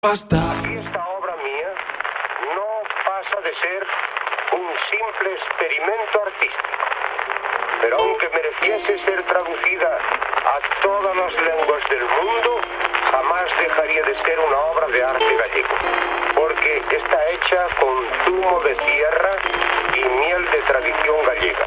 Basta. Esta obra mía no pasa de ser un simple experimento artístico. Pero aunque mereciese ser traducida a todas las lenguas del mundo, jamás dejaría de ser una obra de arte gallego, porque está hecha con zumo de tierra y miel de tradición gallega.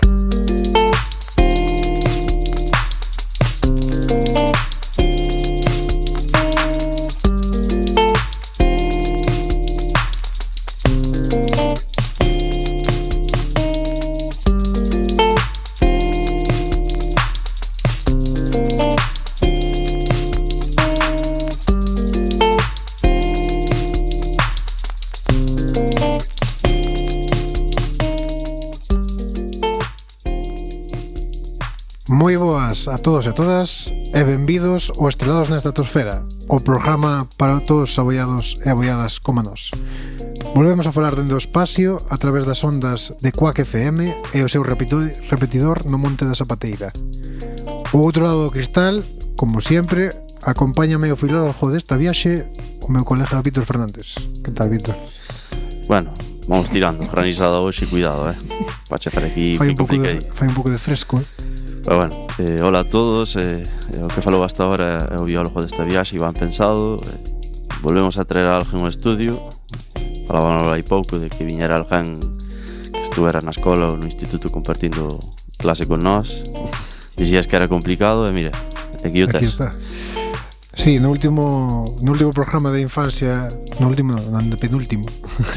Moi boas a todos e a todas e benvidos ao Estrelados na Estratosfera, o programa para todos os aboiados e aboiadas como nós. Volvemos a falar dende o espacio a través das ondas de Quack FM e o seu repetidor no Monte da Zapateira. O outro lado do cristal, como sempre, acompáñame o filólogo desta viaxe, o meu colega Víctor Fernández. Que tal, Víctor? Bueno, vamos tirando, granizada hoxe, cuidado, para chegar aquí fai un pouco de fresco, Pero bueno, hola a todos, o que falou hasta ahora é o biólogo desta viaxe, Iván Pensado. Volvemos a traer a alguén ao estudio. Falábamos aí pouco de que viñera alguén que estuvera na escola ou no instituto compartindo clase con nós. Dixías que era complicado e mira, aquí o tes. Aquí está. Sí, no último programa de infancia, no penúltimo,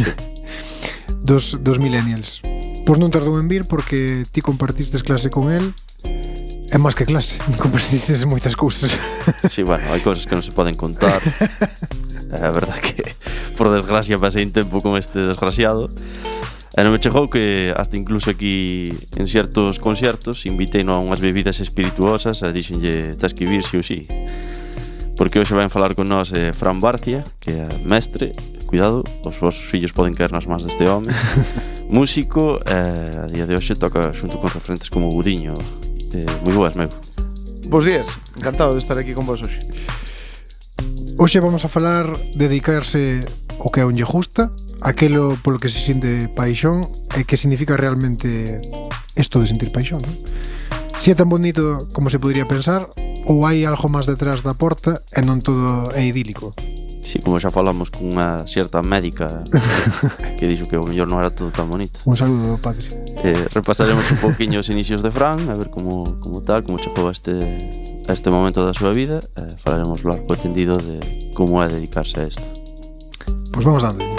dos millennials. Pois non tardou en vir porque ti compartistes clase con el. É máis que clase, compartistes moitas cousas. Sí, bueno, hai cousas que non se poden contar. É a verdade que, por desgracia, pasei un tempo con este desgraciado. E non me chegou que hasta incluso aquí en certos concertos invitei a unhas bebidas espirituosas e dixenlle tens que vir si ou si. Porque hoxe vai falar con nós Fran Barcia, que é mestre, cuidado, os vosos fillos poden caer nas mans deste home, músico, e a día de hoxe toca xunto con referentes como Budiño. Moi boas, meu. Bos días, encantado de estar aquí con vos hoxe. Hoxe vamos a falar de dedicarse ao que a un lle gusta, aquelo polo que se sinte paixón e que significa realmente isto de sentir paixón, non? Si é tan bonito como se podría pensar ou hai algo máis detrás da porta e non todo é idílico. Sí, como xa falamos con unha certa médica que dixo que o mellor non era todo tan bonito. Un saludo, padre. Repasaremos un poquinho os inicios de Fran, a ver como chegou a este momento da súa vida. Falaremos largo e tendido de como é dedicarse a isto. Pois vamos dando.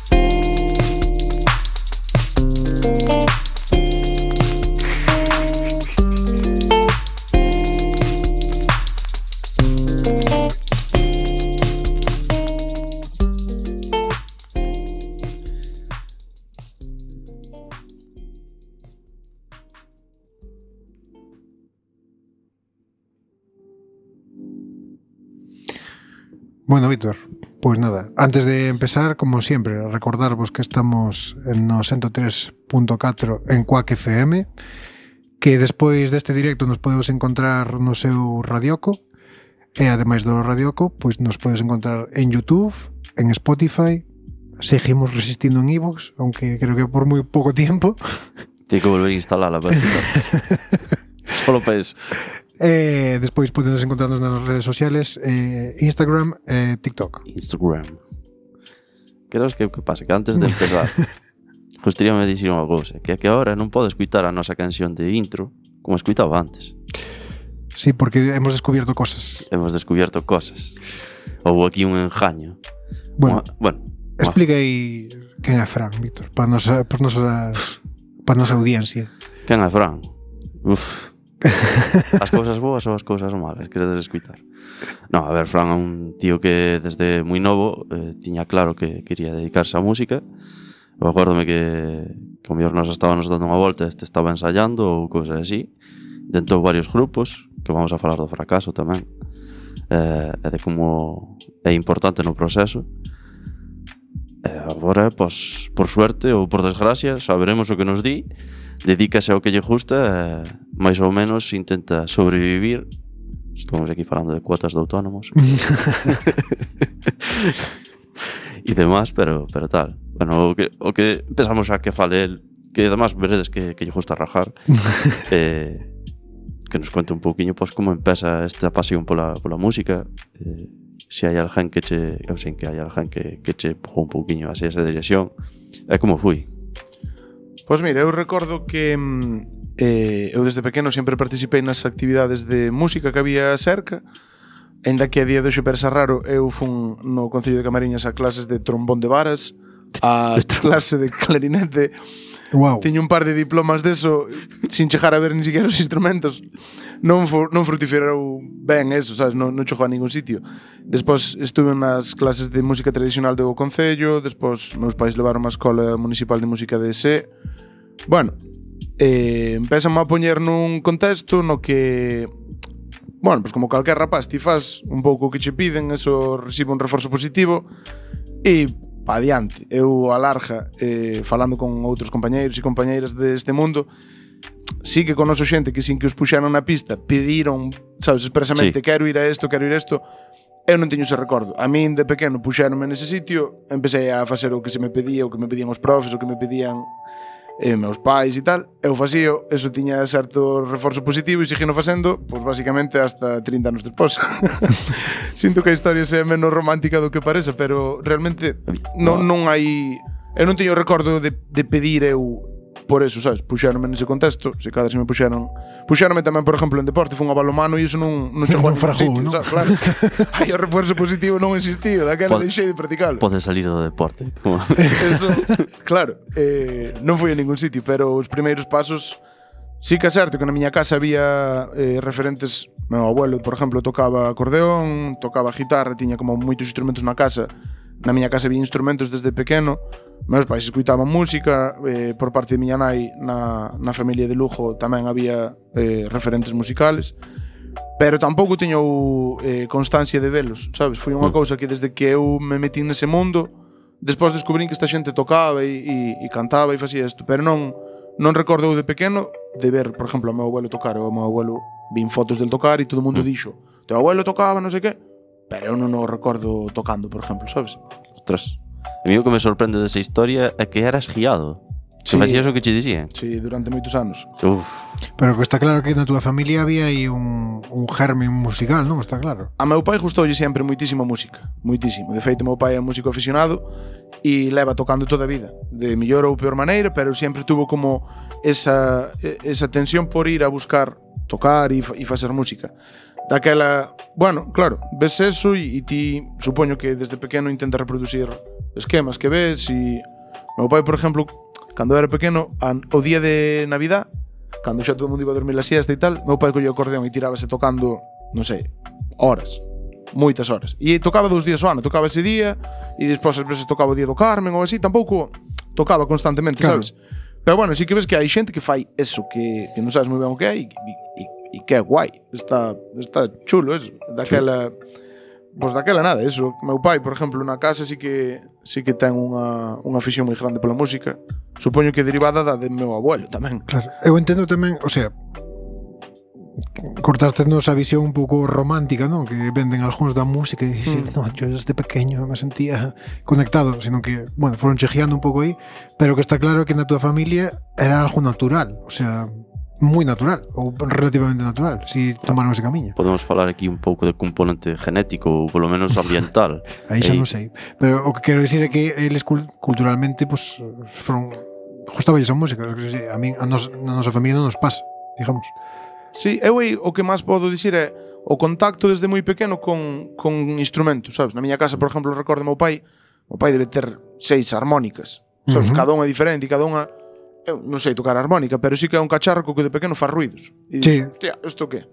Bueno, Víctor, pois nada, antes de empezar, como sempre, recordarvos que estamos no 103.4 en Quack FM, que despois deste directo nos podemos encontrar no seu Radioco, e ademais do Radioco, pois nos podes encontrar en YouTube, en Spotify, seguimos resistindo en iVoox, aunque creo que por moi pouco tiempo. Tengo que volver a instalarla para solo para eso. Despois podedes encontrarnos nas redes sociales, Instagram e TikTok. Instagram. Creo que pasa? Que antes de empezar gustaríame dicir unha cousa, que agora non podo escutar a nosa canción de intro como escuitaba antes. Sí, porque hemos descubierto cosas. Houve aquí un engaño. Bueno, explica aí quen é Fran, Víctor, para nosa audiencia. Quen é Fran? As cousas boas ou as cousas malas queredes escutar? No, a ver, Fran é un tío que desde moi novo tiña claro que quería dedicarse á música. Eu acuérdome que o mellor nos estábamos dando unha volta, este estaba ensayando ou cousas así. Dentou varios grupos, que vamos a falar do fracaso tamén, e de como é importante no proceso. Agora, pois, por suerte ou por desgracia, saberemos o que nos di. Dedícase ao que lle gusta, máis ou menos intenta sobrevivir. Estamos aquí falando de cuotas de autónomos. demás, pero tal. Bueno, o que empezamos a que fale el, que además veredes que lle gusta rajar, que nos cuente un pouquiño pois como empeza esta pasión pola música, se hai alguén que che, eu sei que hai alguén que che empujou un pouquiño así esa dirección, e como foi? Pois mira, eu recordo que eu desde pequeno sempre participei nas actividades de música que había cerca. Ainda que a día de hoxe parece raro, eu fun no Concello de Camariñas a clases de trombón de varas, a clase de clarinete. Wow. Tiño un par de diplomas deso sin chegar a ver ni siquiera os instrumentos. Non fructiferou ben eso, sabes? Non chegou a ningún sitio. Despois estuve nas clases de música tradicional do Concello. Despois meus pais levaron a Escola Municipal de Música de ESE. Bueno, empezamos a poñer nun contexto no que, bueno, pues como calquer rapaz, ti faz un pouco o que che piden, eso recibe un reforzo positivo e pa adiante. Eu a larga, falando con outros compañeiros e compañeiras deste mundo, sí que conoso xente que sin que os puxeran na pista pediron, sabes, expresamente, quero ir a isto, eu non teño ese recordo. A min de pequeno puxeronme nese sitio, empecé a facer o que se me pedía, o que me pedían os profes, o que me pedían meus pais e tal, eu facío, eso tiña certo reforzo positivo e seguino facendo, pois basicamente hasta 30 anos despois. Sinto que a historia sea menos romántica do que parece, pero realmente non hai, eu non teño recordo de pedir eu por eso, sabes? Puxéronme nese contexto, se cada se me puxéronme tamén, por exemplo, en deporte, fun a balonmano e iso non chegou a ningún sitio, sabes? Claro. Aí o reforzo positivo non existiu, daquela deixei de practicalo. Pode salir do deporte. Eso, claro, non foi a ningún sitio, pero os primeiros pasos sí que é certo que na miña casa había referentes. Meu abuelo, por exemplo, tocaba acordeón, tocaba guitarra, tiña como moitos instrumentos na casa. Na miña casa había instrumentos desde pequeno. Meus pais escuitaban música, por parte de miña nai na familia de Lugo tamén había referentes musicales, pero tampouco teño constancia de velos, sabes? Foi unha cousa que desde que eu me metín nese mundo, despois descubrín que esta xente tocaba e cantaba e facía isto, pero non recordo de pequeno de ver, por exemplo, a meu abuelo tocar. O meu abuelo vin fotos del tocar e todo o mundo dixo, teu abuelo tocaba, non sei que, pero eu non o recordo tocando, por exemplo, sabes? Ostras. A mí o que me sorprende desa historia é que eras guiado. Que facías o que che dicían. Sí, durante moitos anos. Uf. Pero que está claro que na túa familia había aí un germe musical, non? Está claro. A meu pai gustoulle sempre moitísimo a música. Moitísimo. De feito, meu pai é músico aficionado e leva tocando toda a vida. De mellor ou peor maneira, pero sempre tuvo como esa tensión por ir a buscar tocar e facer música. Daquela, bueno, claro, ves eso e ti supoño que desde pequeno intentas reproducir esquemas que ves e meu pai, por exemplo, cando era pequeno, o día de Navidad, cando xa todo o mundo iba a dormir a siesta e tal, meu pai collía o acordeón e tirábase tocando, non sei, horas, moitas horas. E tocaba 2 días ao ano, tocaba ese día e despois ás veces tocaba o día do Carmen ou así, tampouco tocaba constantemente, claro, sabes? Pero bueno, sí que ves que hai xente que fai eso, que non sabes moi ben o que é e que é guai, está chulo eso, daquela, pois daquela nada, eso. Meu pai, por exemplo, na casa sí que ten unha afición moi grande pola música. Supoño que derivada da de meu abuelo tamén. Claro, eu entendo tamén, o sea, cortastenos a visión un pouco romántica, non? Que venden algúns da música e dicir, no, yo desde pequeño me sentía conectado, sino que, bueno, foron chejeando un pouco aí, pero que está claro que na túa familia era algo natural, o sea, moi natural, ou relativamente natural, si tomaron ese camiño. Podemos falar aquí un pouco de componente genético ou polo menos ambiental. Aí xa non sei, pero o que quero dicir é que eles culturalmente pues, foron gustaba esa música. A mí, a nosa familia non nos pasa, digamos. Sí, eu aí o que máis podo dicir é o contacto desde moi pequeno con instrumentos, sabes? Na miña casa, por exemplo, recordo meu pai debe ter 6 armónicas, sabes? Cada unha é diferente e cada unha. Eu non sei tocar a armónica, pero sí que é un cacharro que de pequeno faz ruidos. E sí. Hostia, isto que?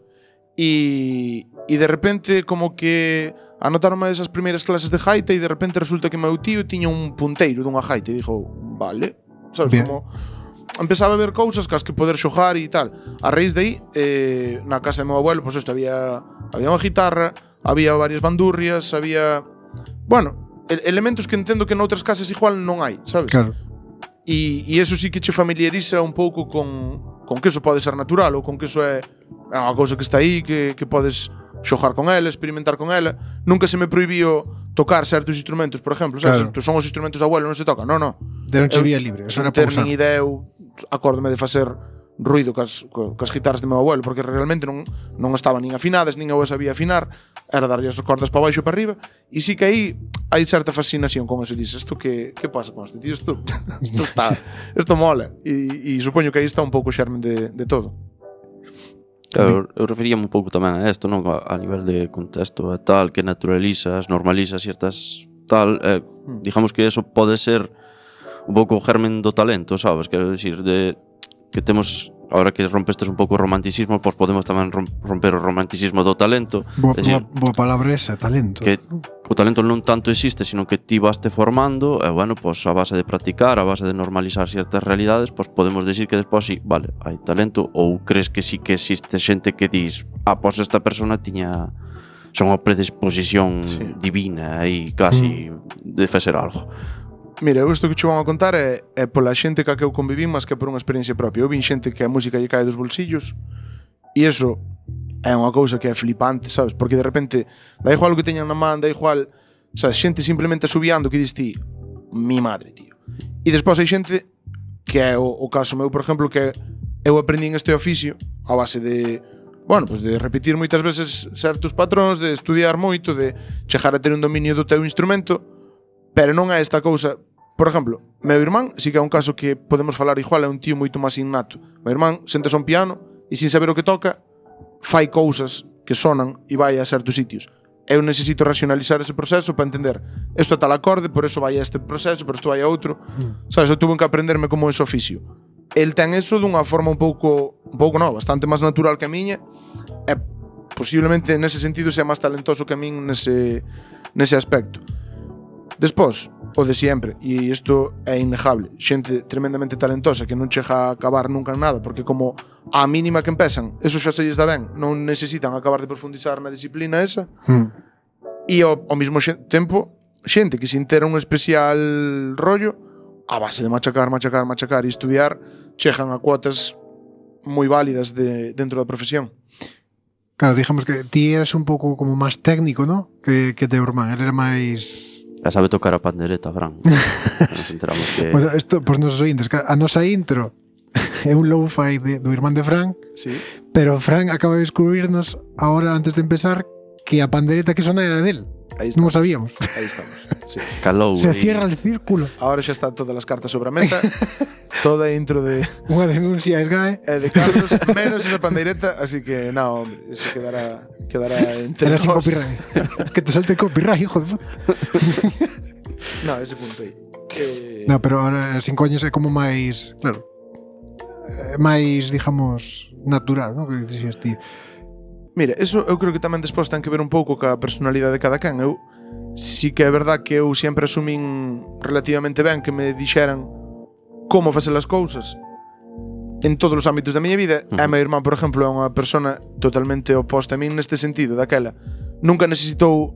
E de repente como que anotaronme esas primeiras clases de gaita e de repente resulta que meu tío tiña un punteiro dunha gaita e dixo, vale, sabes, bien. Como empezaba a ver cousas cas que poder xogar e tal. A raíz de aí, na casa de meu abuelo, pois isto había unha guitarra, había varias bandurrias, había, bueno, elementos que entendo que noutras casas igual non hai, sabes? Claro. E eso sí que che familiariza un pouco con que eso pode ser natural ou con que eso é unha cousa que está aí, que podes xogar con ela, experimentar con ela. Nunca se me prohibiu tocar certos instrumentos, por exemplo, sabes? Claro. Son os instrumentos do abuelo, non se tocan. Non. Deronche vía libre, eso Sen era ter para usar. nin idea, eu acórdome de facer ruido cas guitarras de meu abuelo, porque realmente non estaban nin afinadas, nin eu as sabía afinar, era darlle as cordas para baixo e para arriba, e sí que aí hai certa fascinación con eso. Dices, isto que pasa con este tío? Isto mola. E supoño que aí está un pouco o xermen de todo. Claro, eu referíame un pouco tamén a isto, non? A nivel de contexto e tal, que naturalizas, normalizas ciertas tal, digamos que eso pode ser un pouco o germen do talento, sabes? Quero dicir, de que temos, ahora que rompestes un pouco o romanticismo, pois podemos tamén romper o romanticismo do talento. Boa palabra esa, talento. Que o talento non tanto existe, sino que ti vaste formando, e bueno, pois a base de practicar, a base de normalizar ciertas realidades, pois podemos decir que despois sí, vale, hai talento, ou crees que sí que existe xente que dis, pois esta persona tiña son unha predisposición divina aí casi de facer algo. Mira, isto que che van a contar é pola xente que eu convivín, mas que por unha experiencia propia. Eu vin xente que a música lle cae dos bolsillos, e iso é unha cousa que é flipante, sabes? Porque de repente, da igual o que teñan na man, da igual, sabes, xente simplemente asubiando que dis ti, mi madre, tío. E despois hai xente que é o caso meu, por exemplo, que eu aprendín este oficio a base de, bueno, pues de repetir moitas veces certos patróns, de estudiar moito, de chegar a ter un dominio do teu instrumento, pero non é esta cousa. Por exemplo, meu irmán, si que é un caso que podemos falar igual, é un tío moito máis innato. Meu irmán sentase a un piano e sin saber o que toca, fai cousas que sonan e vai a certos sitios. Eu necesito racionalizar ese proceso para entender isto é tal acorde, por eso vai a este proceso, por isto vai a outro. Sabes, eu tuve que aprenderme como ese oficio. El ten eso dunha forma un pouco non, bastante máis natural que a miña, e posiblemente nese sentido sea máis talentoso que a min nese aspecto. Despois, o de sempre, e isto é innegable, xente tremendamente talentosa que non chega a acabar nunca en nada, porque como a mínima que empezan, eso xa se lles dá ben, non necesitan acabar de profundizar na disciplina esa. E ao mesmo tempo, xente que sin ter un especial rollo, a base de machacar e estudiar, chegan a cuotas moi válidas dentro da profesión. Claro, digamos que ti eras un pouco como máis técnico, ¿no? Que teu irmán, ele era máis... Ya sabe tocar a pandereta, Fran. Nos enteramos que... Bueno, esto, pues nosos ointes, a nosa intro é un lo-fi do irmán de Fran, Sí. pero Fran acaba de descubrirnos ahora, antes de empezar, que a pandereta que sona era del. Non o sabíamos. Aí estamos. Sí. Calou. Se cierra el círculo. Ahora xa están todas as cartas sobre a mesa. Toda a intro de Unha denuncia a SGAE. de Carlos, menos esa pandeireta, así que no, hombre, eso quedará entre Era sin nos. copyright. Que te salte el copyright, hijo de puta. No, ese punto aí. No, pero ahora sin coñas é como máis, claro, máis, digamos, natural, ¿no? Que dixías ti. Mira, eso eu creo que tamén despois ten que ver un pouco ca personalidade de cada quen. Eu sí que é verdad que eu sempre asumín relativamente ben que me dixeran como facer as cousas en todos os ámbitos da miña vida. E meu irmán, por exemplo, é unha persona totalmente oposta a min neste sentido, daquela. Nunca necesitou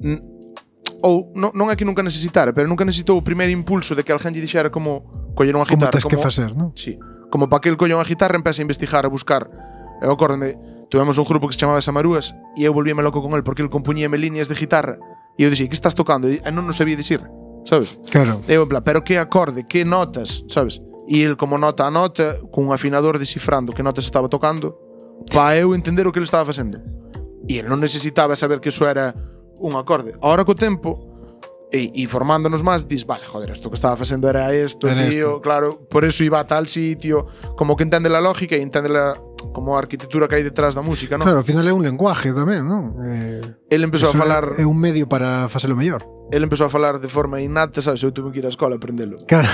ou non é que nunca necesitara, pero nunca necesitou o primeiro impulso de que alguén lle dixera como coller unha Como guitarra. tes que facer, ¿no? Sí. Como para que el colla unha guitarra empece a investigar, a buscar. Eu acórdame, tuvemos un grupo que se chamaba Samarúas e eu volvíame loco con el porque el compuñíame líneas de guitarra e eu dixía, que estás tocando? E non sabía dicir, sabes? Claro. E eu en plan, pero que acorde, que notas, sabes? E el como nota a nota, cun afinador descifrando que notas estaba tocando, para eu entender o que ele estaba facendo. E el non necesitaba saber que eso era un acorde. Ahora co tempo, e formándonos máis, dis, vale, joder, isto que estaba facendo era isto, tío, claro, por eso iba a tal sitio, como que entende la lógica e entende como a arquitectura que hai detrás da música, non? Claro, ao final é un lenguaje tamén, non? Ele empezou a falar... É un medio para facelo mellor. Ele empezou a falar de forma innata, sabes? Eu tuve que ir á escola a aprendelo. Claro.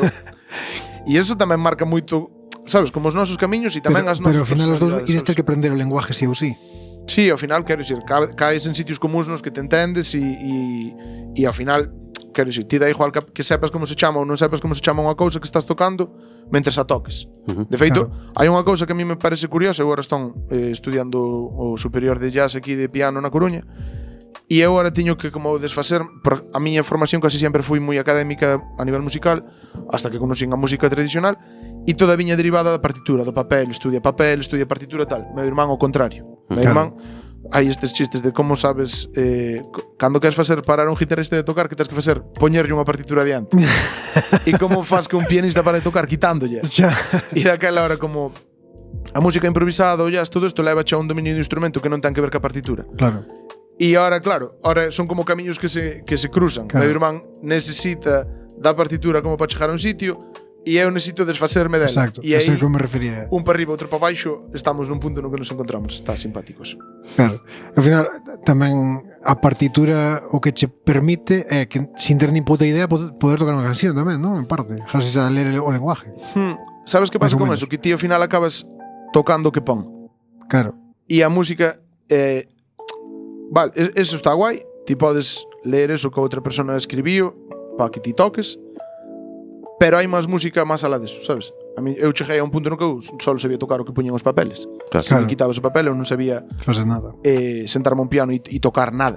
E eso tamén marca moito, sabes, como os nosos camiños e tamén as nosas. Pero ao final os dous ides ter sabes? que aprender o lenguaje sí ou sí. Sí, ao final, quero dicir, caes en sitios comuns nos que te entendes e ao final, quero dicir, ti dá igual que sepas como se chama ou non sepas como se chama unha cousa que estás tocando mentres a toques. De feito, hai unha cousa que a mí me parece curiosa. Eu agora estou estudiando o superior de jazz aquí de piano na Coruña e eu agora teño que como desfacer. A miña formación casi sempre foi moi académica a nivel musical hasta que conocín a música tradicional e toda viña derivada da partitura, do papel, estudia partitura tal. Meu irmán ao contrario. Meu irmán hai estes chistes de como sabes cando queres facer parar un guitarrista de tocar, que tens que facer poñerlle unha partitura adiante. E como faz que un pianista para de tocar quitándolle. E daquela hora como a música improvisada, o jazz, todo isto leva a un dominio do instrumento que non ten que ver ca partitura. Claro. E ahora, claro, ahora son como camiños que se cruzan. Claro. Meu irmán necesita da partitura como para chegar a un sitio e eu necesito desfacerme dela. Exacto, E aí, eso é como me refería. un para arriba, outro para baixo, estamos nun punto no que nos encontramos. Está simpáticos. Claro. Ao final, tamén a partitura o que che permite é que, sin ter nin puta idea, poder tocar unha canción tamén, non? En parte, gracias a ler o lenguaje. Sabes que pasa Más ou con menos. eso? Que ti ao final acabas tocando o que pon. Claro. E a música vale, eso está guai. Ti podes ler eso que outra persona escribiu para que ti toques. Pero hai máis música máis alá deso, sabes? A mí, eu cheguei a un punto no que eu só sabía tocar o que puñan os papeles. Claro. Se me quitabas o papel, eu non sabía Fase nada. sentarme a un piano e tocar nada.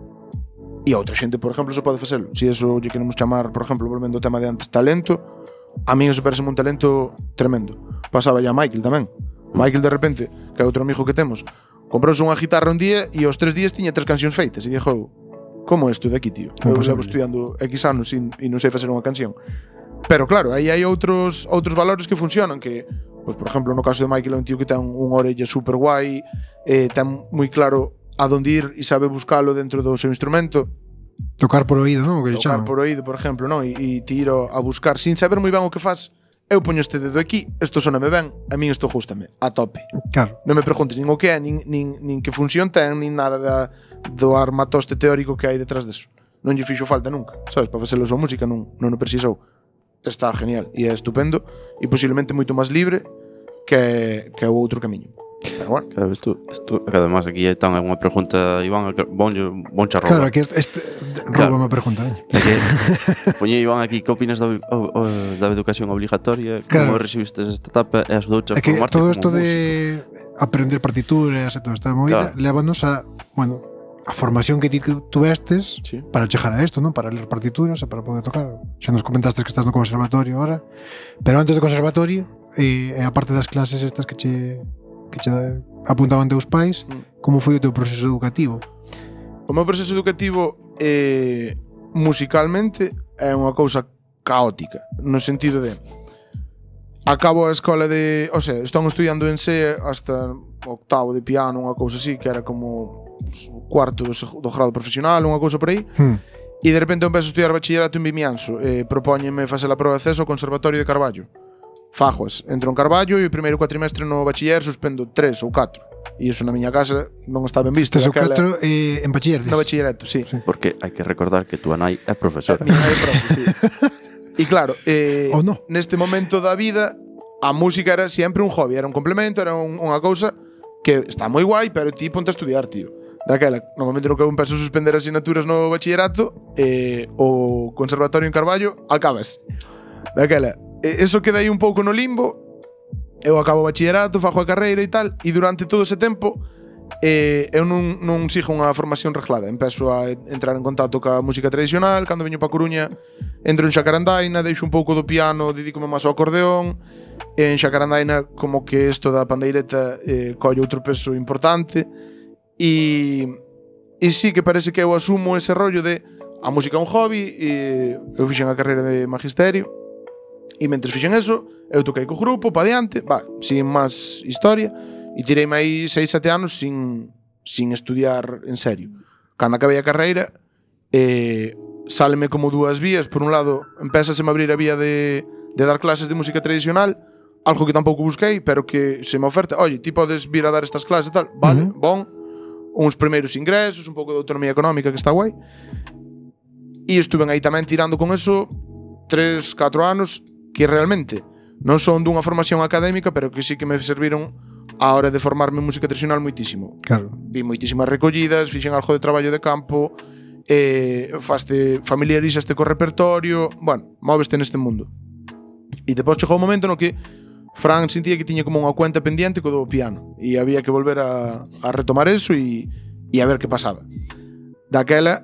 E outra xente, por exemplo, se pode facelo. Se eso lle queremos chamar, por exemplo, volvendo ao tema de antes, talento, a mí eso parece un talento tremendo. Pasaba ya a Michael tamén. Michael, de repente, que é outro amigo que temos, comprouse unha guitarra un día e aos 3 días tiña 3 cancións feitas. E dixo, como é isto de aquí, tío? Eu levo estudiando X anos e non sei facer unha canción. Pero claro, aí hai outros valores que funcionan, que, pues, por exemplo, no caso de Michael é un tío que ten unha orella super guai, ten moi claro a donde ir e sabe buscalo dentro do seu instrumento. Tocar por oído, non? O que lle Tocar chaman. por oído, por exemplo, non? E ti ir a buscar sin saber moi ben o que faz. Eu poño este dedo aquí, isto soname ben, a min isto gústame, a tope. Claro. Non me preguntes nin o que é, nin que función ten, nin nada do armatoste teórico que hai detrás deso. Non lle fixo falta nunca, sabes? Para facer a súa música non o precisou. Está genial e é estupendo e posiblemente moito máis libre que o outro camiño. Pero bueno. Claro, isto que además aquí é tan unha pregunta, Iván, bon charro. Claro, que este Claro. rouba unha pregunta, veña. É que poñe Iván aquí, que opinas da educación obligatoria? Claro. Como recibiste esta etapa e axudouche a É que formarte todo como isto músico? de aprender partituras e toda esta movida Claro. lévanos a, bueno, a formación que ti tuvestes Sí. para chegar a isto, non? Para ler partituras e para poder tocar. Xa nos comentaste que estás no conservatorio ahora, pero antes do conservatorio e a parte das clases estas que che apuntaban teus pais, como foi o teu proceso educativo? O meu proceso educativo musicalmente é unha cousa caótica, no sentido de acabo a escola de, o sea, estou estudiando en SEA hasta octavo de piano, unha cousa así, que era como o cuarto do grado profesional, unha cousa por aí. E de repente empezo a estudiar bachillerato en Vimianzo. Propóñeme facer a proba de acceso ao Conservatorio de Carballo. Fajoas, entro en Carballo e o primeiro cuatrimestre no bachiller suspendo 3 ou 4. E iso na miña casa non está ben visto. 3 ou 4 en bachiller, no bachillerato, sí. Porque hai que recordar que túa nai é profesora. Miña nai é profe, sí. E claro, Ou no. neste momento da vida a música era sempre un hobby, era un complemento, era unha cousa que está moi guai, pero ti ponte a estudiar, tío. Daquela, no momento no que eu empezo a suspender asignaturas no bachillerato, o conservatorio en Carballo, acabas. Daquela, eso queda aí un pouco no limbo. Eu acabo o bachillerato, fago a carreira e tal, e durante todo ese tempo eu non sigo unha formación reglada. Empezo a entrar en contacto ca música tradicional. Cando veño pa Coruña, entro en Xacarandaina, deixo un pouco do piano, dedícome máis ao acordeón. En Xacarandaina, como que isto da pandeireta colle outro peso importante. E sí que parece que eu asumo ese rollo de a música é un hobby, e eu fixen a carreira de magisterio, e mentres fixen eso, eu toquei co grupo, pa diante, sin máis historia, e tireime aí 6-7 anos sin estudiar en serio. Cando acabei a carreira, sáleme como dúas vías. Por un lado, empezase a abrir a vía de dar clases de música tradicional, algo que tampouco busquei, pero que se me oferta, oye, ti podes vir a dar estas clases e tal, vale, bon, uns primeiros ingresos, un pouco de autonomía económica, que está guai. E estuve aí tamén tirando con eso 3-4 anos, que realmente non son dunha formación académica, pero que sí que me serviron a hora de formarme en música tradicional moitísimo. Claro. Vi moitísimas recollidas, fixen algo de traballo de campo, familiarizaste co repertorio, bueno, móveste neste mundo. E depois chegou o momento no que Fran sentía que tiña como unha cuenta pendiente co do piano, e había que volver a retomar eso e a ver que pasaba. Daquela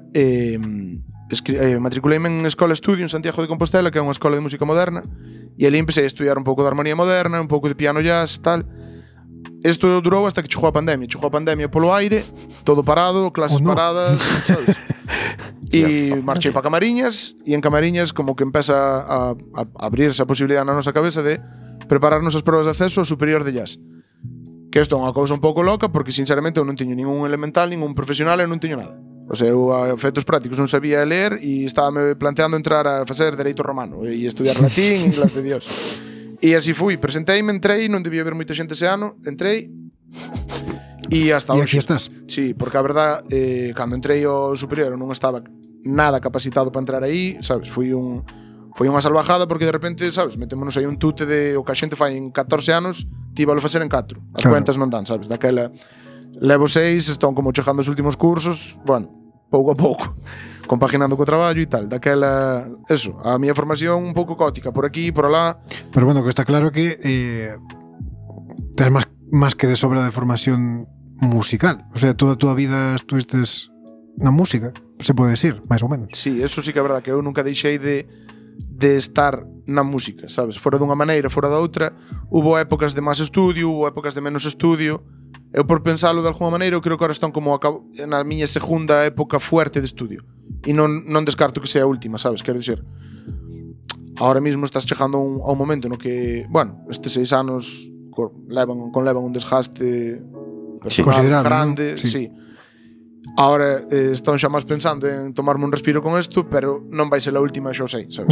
matriculeime en Escola Estudio en Santiago de Compostela, que é unha escola de música moderna, e ali empecé a estudiar un pouco de armonía moderna, un pouco de piano jazz, tal. Isto durou hasta que chegou a pandemia. Chegou a pandemia polo aire, todo parado, clases paradas, sabes? E marchei para Camariñas, e en Camariñas como que empeza a abrirse a posibilidad na nosa cabeza de prepararnos as probas de acceso ao superior de jazz. Que isto é unha cousa un pouco loca, porque sinceramente eu non teño ningún elemental, ningún profesional, eu non teño nada. O sea, eu a efectos prácticos non sabía ler e estábame planteando entrar a facer dereito romano e estudiar latín e inglés de Dios. E así fui, presenteime, entrei, non debía haber moita xente ese ano, entrei e hasta E hoxe. aquí estás. Sí, porque a verdade, cando entrei ao superior non estaba nada capacitado para entrar aí, sabes? Foi unha salvajada porque de repente, sabes, metémonos aí un tute de o que a xente fai en 14 anos, ti valo facer en 4. As cuentas non dan, sabes? Daquela levo 6, están como chegando os últimos cursos, bueno, pouco a pouco, compaginando co traballo e tal. Daquela, eso, a miña formación un pouco caótica, por aquí, por alá. Pero bueno, que está claro que tens máis que de sobra de formación musical. O sea, toda a túa vida estuvistes na música, se pode decir, máis ou menos. Sí, eso sí que é verdad, que eu nunca deixei de estar na música, sabes? Fora dunha maneira, fora da outra. Hubo épocas de máis estudio, hubo épocas de menos estudio. Eu, por pensalo de alguma maneira, eu creo que ahora están como na miña segunda época fuerte de estudio. E non descarto que sea a última, sabes? Quero dicir, ahora mismo estás chegando a un momento no que, bueno, estes 6 anos levan un desgaste considerable, grande, ¿no? Sí. Sí. Ahora están xa máis pensando en tomarme un respiro con isto, pero non vai ser a última, xa o sei, sabes?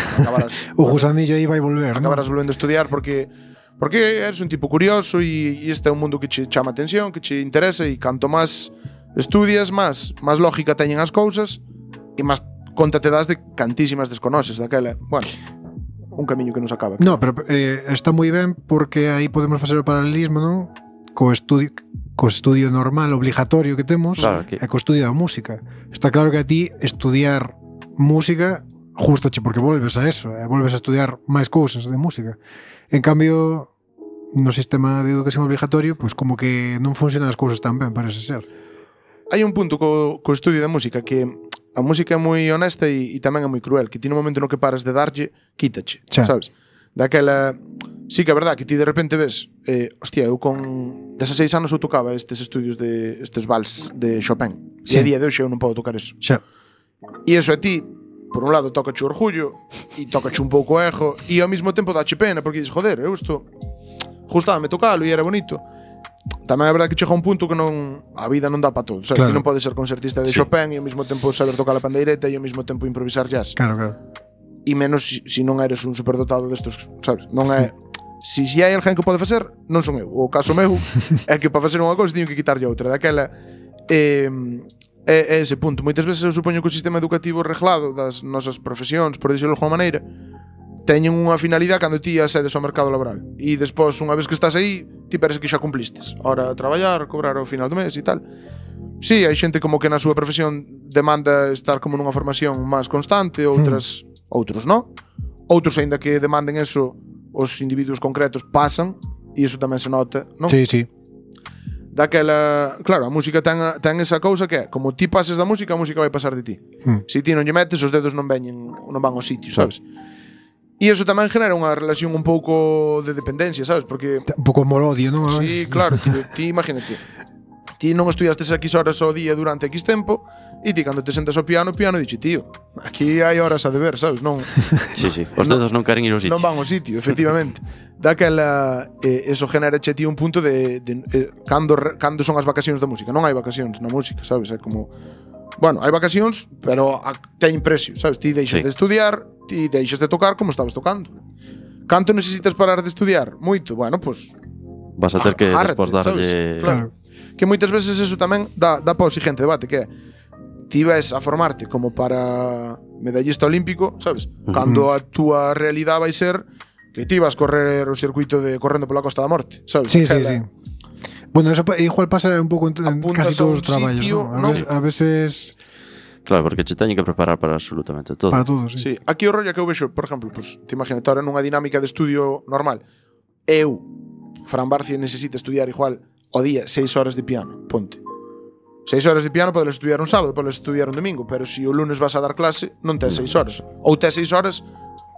O gusanillo aí vai volver, acabarás volvendo a estudiar porque eres un tipo curioso e este é un mundo que che chama atención, que che interesa, e canto máis estudias, máis lógica teñen as cousas e máis conta te das de cantísimas desconoces daquela. Bueno, un camiño que nos acaba. No, pero está moi ben porque aí podemos facer o paralelismo, non? Co estudio normal, obligatorio que temos, claro, e co estudio da música. Está claro que a ti estudiar música justache porque volves a eso, volves a estudiar máis cousas de música. En cambio, no sistema de educación obligatorio, pues como que non funcionan as cousas tan ben, parece ser. Hai un punto co estudio da música que a música é moi honesta e tamén é moi cruel, que ti no momento no que paras de darlle, quítache, sabes? Daquela, sí que é verdad que ti de repente ves, hostia, eu con 16 anos eu tocaba estes estudios de estes vals de Chopin. E a día de hoxe eu non podo tocar eso. Xa. E eso a ti, por un lado, tocache o orgullo e tocache un pouco o ego e ao mesmo tempo dache pena porque dices, joder, eu isto gustábame tocalo e era bonito. Tamén é verdade que chega un punto que non a vida non dá para todo, sabes? Claro. Ti non podes ser concertista de Chopin e ao mesmo tempo saber tocar a pandeireta e ao mesmo tempo improvisar jazz. Claro. E menos si non eres un superdotado destos, sabes? Non é... Si hai alguén que pode facer, non son eu. O caso meu é que para facer unha cousa teño que quitarlle outra. Daquela é ese punto. Moitas veces eu supoño que o sistema educativo reglado das nosas profesións, por dicirlo de alguma maneira, teñen unha finalidade cando ti acedes ao mercado laboral. E despois, unha vez que estás aí, ti parece que xa cumplistes. Ahora traballar, cobrar ao final do mes e tal. Sí, hai xente como que na súa profesión demanda estar como nunha formación máis constante, outros non. Outros, aínda que demanden eso, os individuos concretos pasan, e iso tamén se nota, non? Sí. Daquela, claro, a música ten esa cousa que é, como ti pases da música, a música vai pasar de ti. Se ti non lle metes, os dedos non van ao sitio, sabes? E iso tamén genera unha relación un pouco de dependencia, sabes? Porque un pouco amor-odio, non? Sí, claro, ti imagínate. Ti non estudiastes X horas ao día durante X tempo e ti cando te sentas ao piano dixe, tío, aquí hai horas a deber, sabes? Non. Sí, os dedos non queren ir ao sitio. Non van ao sitio, efectivamente. Daquela, eso genera che ti un punto de cando son as vacacións da música. Non hai vacacións na música, sabes? É como, bueno, hai vacacións, pero teñen precio, sabes? Ti deixas de estudiar, ti deixas de tocar como estabas tocando. Canto necesitas parar de estudiar? Moito, bueno, pues vas a ter que despois darlle... Claro. Que moitas veces eso tamén dá para o siguiente debate, que é ti ves a formarte como para medallista olímpico, sabes? Cando a túa realidade vai ser que ti vas correr o circuito de correndo pola Costa da Morte, sabes? Sí. Bueno, eso igual pasa un pouco en casi todos os traballos, ¿no? A veces... Claro, porque che teñen que preparar para absolutamente todo. Para todo, sí. Aquí o rollo que eu vexo, por exemplo, pues, te imagínate ahora nunha dinámica de estudio normal. Eu, Fran Barcia, necesita estudiar igual ao día 6 horas de piano, ponte. 6 horas de piano podes estudiar un sábado, podes estudiar un domingo, pero se o lunes vas a dar clase, non tes 6 horas. Ou tes 6 horas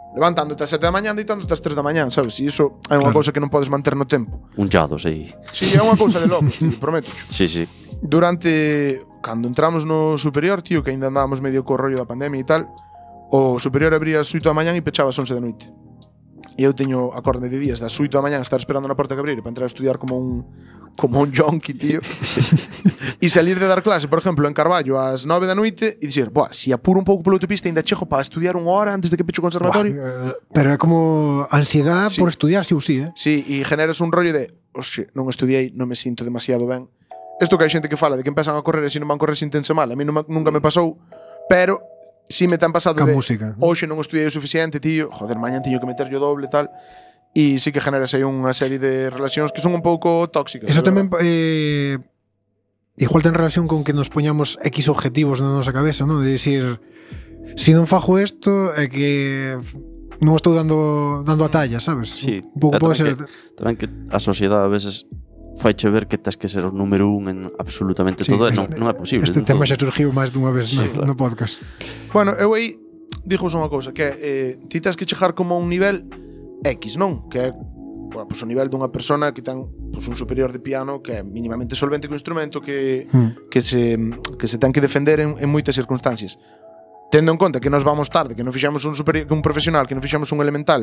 levantándote a 7 da mañá, deitándote as 3 da mañá, sabes? E iso é unha cousa que non podes manter no tempo. Un llados aí. Sí, é unha cousa de locos, tío, prometo. Sí, sí. Durante, cando entramos no superior, tío, que ainda andábamos medio co rollo da pandemia e tal, o superior abría as 8 da mañá e pechaba as 11 da noite. E eu teño acorde de días das 8 da mañá estar esperando na porta que abrir para entrar a estudiar como un yonki, tío. E salir de dar clase, por exemplo, en Carballo ás 9 da noite e dixer, buah, si apuro un pouco pola autopista ainda chego para estudiar unha hora antes de que peche o conservatorio. Pero é como ansiedade Sí. por estudiar, si ou si, Sí, e generas un rollo de, oxe, non estudiei, non me sinto demasiado ben. Isto que hai xente que fala de que empezan a correr e se non van correr sintense mal, a mí nunca me pasou, pero si me ten pasado Ca de música. hoxe non estudei o suficiente, tío, joder, mañan teño que meter yo doble e tal. E sí que generas aí unha serie de relacións que son un pouco tóxicas. Eso de tamén verdade. igual ten relación con que nos poñamos X objetivos na nosa cabeza, non? De dicir, si non fajo isto é que non estou dando a talla, sabes? Sí. Un pouco pode ser. Tamén que a sociedade a veces faiche ver que tes que ser o número 1 en absolutamente todo, e non é posible. Este tema xa surgiu máis dunha vez Sí, no podcast. Bueno, eu aí dixos unha cousa, que é, ti tens que chegar como a un nivel X, non? Que é pues, o nivel dunha persona que ten pues, un superior de piano que é mínimamente solvente co instrumento que se ten que defender en moitas circunstancias. Tendo en conta que nos vamos tarde, que non fixamos un profesional, que non fixamos un elemental,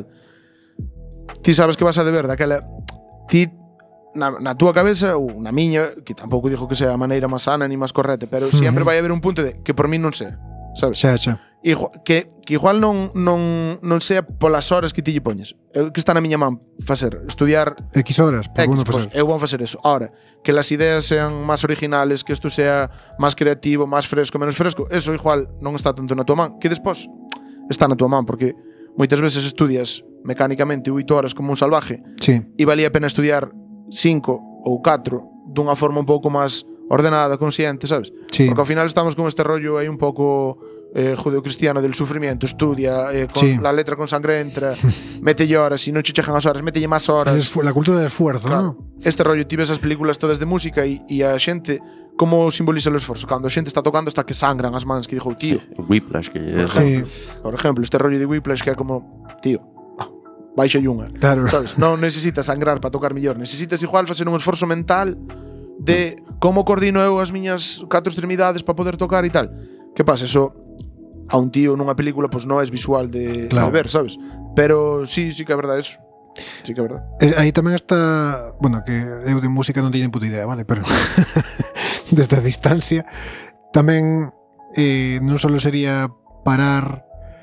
ti sabes que vas a deber daquela... Ti, na túa cabeza, ou na miña, que tampouco dixo que sea a maneira máis sana ni máis correta, pero sempre vai haber un punto de que por mí non sea, sabes? Xa. Que igual non sea polas horas que ti lle poñes. Que está na miña man facer, estudiar X horas, por bueno pues, facer. eu vou facer eso. Ahora, que las ideas sean máis originales, que isto sea máis creativo, máis fresco, menos fresco, eso igual non está tanto na tua man, que despois está na tua man, porque moitas veces estudias mecánicamente 8 horas como un salvaje Sí. e valía a pena estudiar 5 ou 4 dunha forma un pouco máis ordenada, consciente, sabes? Sí. Porque ao final estamos con este rollo aí un pouco judeocristiano del sufrimiento, estudia con Sí. la letra con sangre entra, mételle horas, si non che chegan as horas, mételle máis horas. La cultura del esfuerzo, Claro. ¿no? Este rollo, ti ves as películas todas de música e a xente como simboliza o esforzo. Cando a xente está tocando está que sangran as mans, que dixo o tío. Whiplash, que é Sí, Por exemplo, este rollo de Whiplash que é como, tío, baixa unha. claro. Sabes? Non necesitas sangrar para tocar mellor, necesitas igual facer un esforzo mental de como coordino eu as miñas 4 extremidades para poder tocar e tal. Que pasa? Eso a un tío nunha película pues non é visual de ver, sabes? Pero sí que é verdade eso. Sí que é verdade. Aí tamén está, bueno, que eu de música non teño puta idea, vale, pero desde a distancia tamén non só sería parar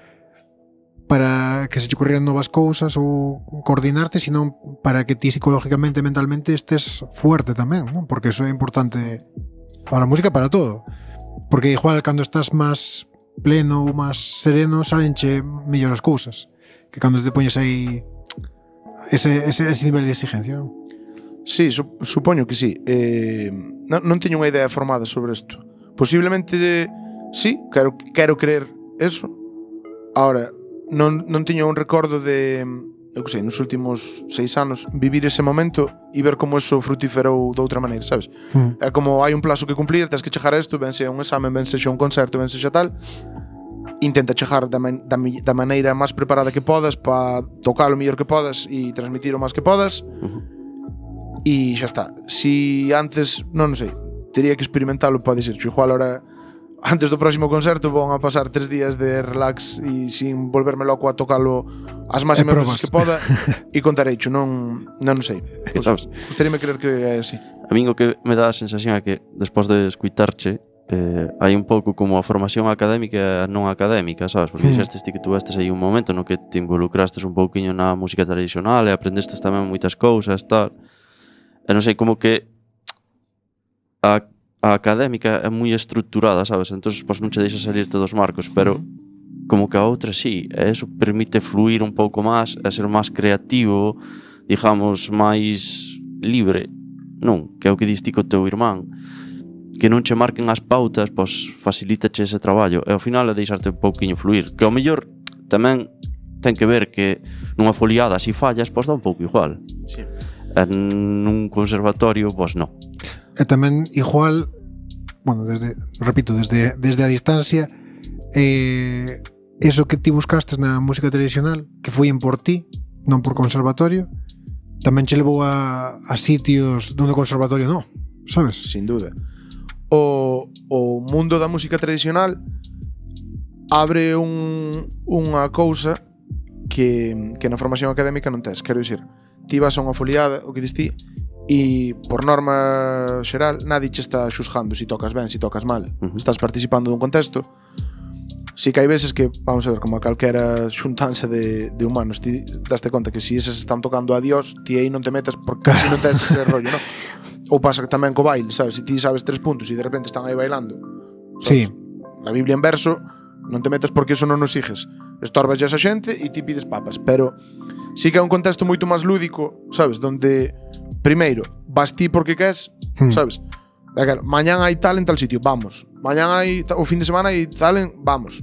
para que se te ocurrieran novas cousas ou coordinarte, sino para que ti psicológicamente e mentalmente estés fuerte tamén, ¿no? Porque eso é importante para a música, para todo. Porque igual cando estás máis pleno ou máis sereno salenche mellor as cousas que cando te poñes aí ese nivel de exigencia. Sí, supoño que sí. Non teño unha idea formada sobre isto. Posiblemente sí, quero creer eso. Ahora, non teño un recordo de, eu que sei, nos últimos 6 anos vivir ese momento e ver como eso frutíferou de outra maneira, sabes? É como hai un plazo que cumplir, tens que chegar a isto, ben sea un examen, ben sexa un concerto, ben sexa tal. Intenta chegar da maneira máis preparada que podas para tocar o mellor que podas e transmitir o máis que podas. E xa está. Si antes, non sei, tería que experimentalo para dicircho. Igual ahora, antes do próximo concerto, vou a pasar 3 días de relax e sin volverme loco a tocalo as máximas veces que poda e contareicho, non sei. Pues, sabes? Gustaríame creer que é así. A min o que me dá a sensación é que despois de escuitarche hai un pouco como a formación académica e non académica, sabes? Porque dixestes ti que tú estes aí un momento no que te involucrastes un pouquiño na música tradicional e aprendestes tamén moitas cousas, tal. E non sei, como que a académica é moi estructurada, sabes? Entón, pois non che deixa salirte dos marcos, pero como que a outra sí, e eso permite fluir un pouco máis, e ser máis creativo, digamos, máis libre, non? Que é o que diste co teu irmán, que non che marquen as pautas, pois facilítache ese traballo, e ao final é deixarte un pouquiño fluir, que ao mellor tamén ten que ver que nunha foliada se fallas, pois dá un pouco igual. Sí. En un conservatorio, pois non. E tamén igual, bueno, desde a distancia, eso que ti buscastes na música tradicional, que foi por ti, non por conservatorio, tamén che levou a sitios donde o conservatorio non, sabes? Sin duda. O mundo da música tradicional abre unha cousa que na formación académica non tes. Quero dicir, ti vas a unha foliada, o que dis ti, e por norma xeral nadie che está xusgando si tocas ben, si tocas mal. Estás participando dun contexto. Si que hai veces que, vamos a ver, como a calquera xuntanza de humanos, ti daste conta que si eses están tocando a Dios, ti aí non te metas porque si non tes ese rollo, non? Ou pasa tamén co baile, sabes? Si ti sabes 3 puntos e de repente están aí bailando, sabes? Sí. A Biblia en verso, non te metas porque eso non nos sigues. Estorbas a esa xente e ti pides papas. Pero sí que é un contexto moito máis lúdico, sabes? Donde, primeiro, vas ti porque queres, sabes? Mañán hai tal en tal sitio, vamos. Mañán hai o fin de semana hai tal en, vamos.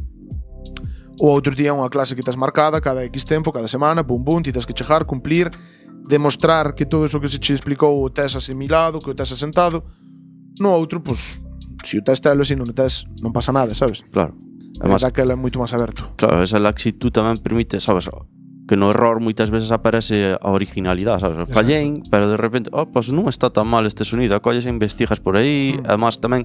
O outro día unha clase que tes marcada cada X tempo, cada semana, bum bum, ti tes que chegar, cumplir, demostrar que todo eso que se che explicou o tes asimilado, que o tes asentado. No outro, pues, si o tes telo, si non o tes, non pasa nada, sabes? Claro. Además, aquela é moito máis aberto. Claro, esa laxitud tamén permite, sabes, que no error moitas veces aparece a originalidade, sabes? Fallein, pero de repente, pues non está tan mal este sonido, acolles e investigas por aí. Además tamén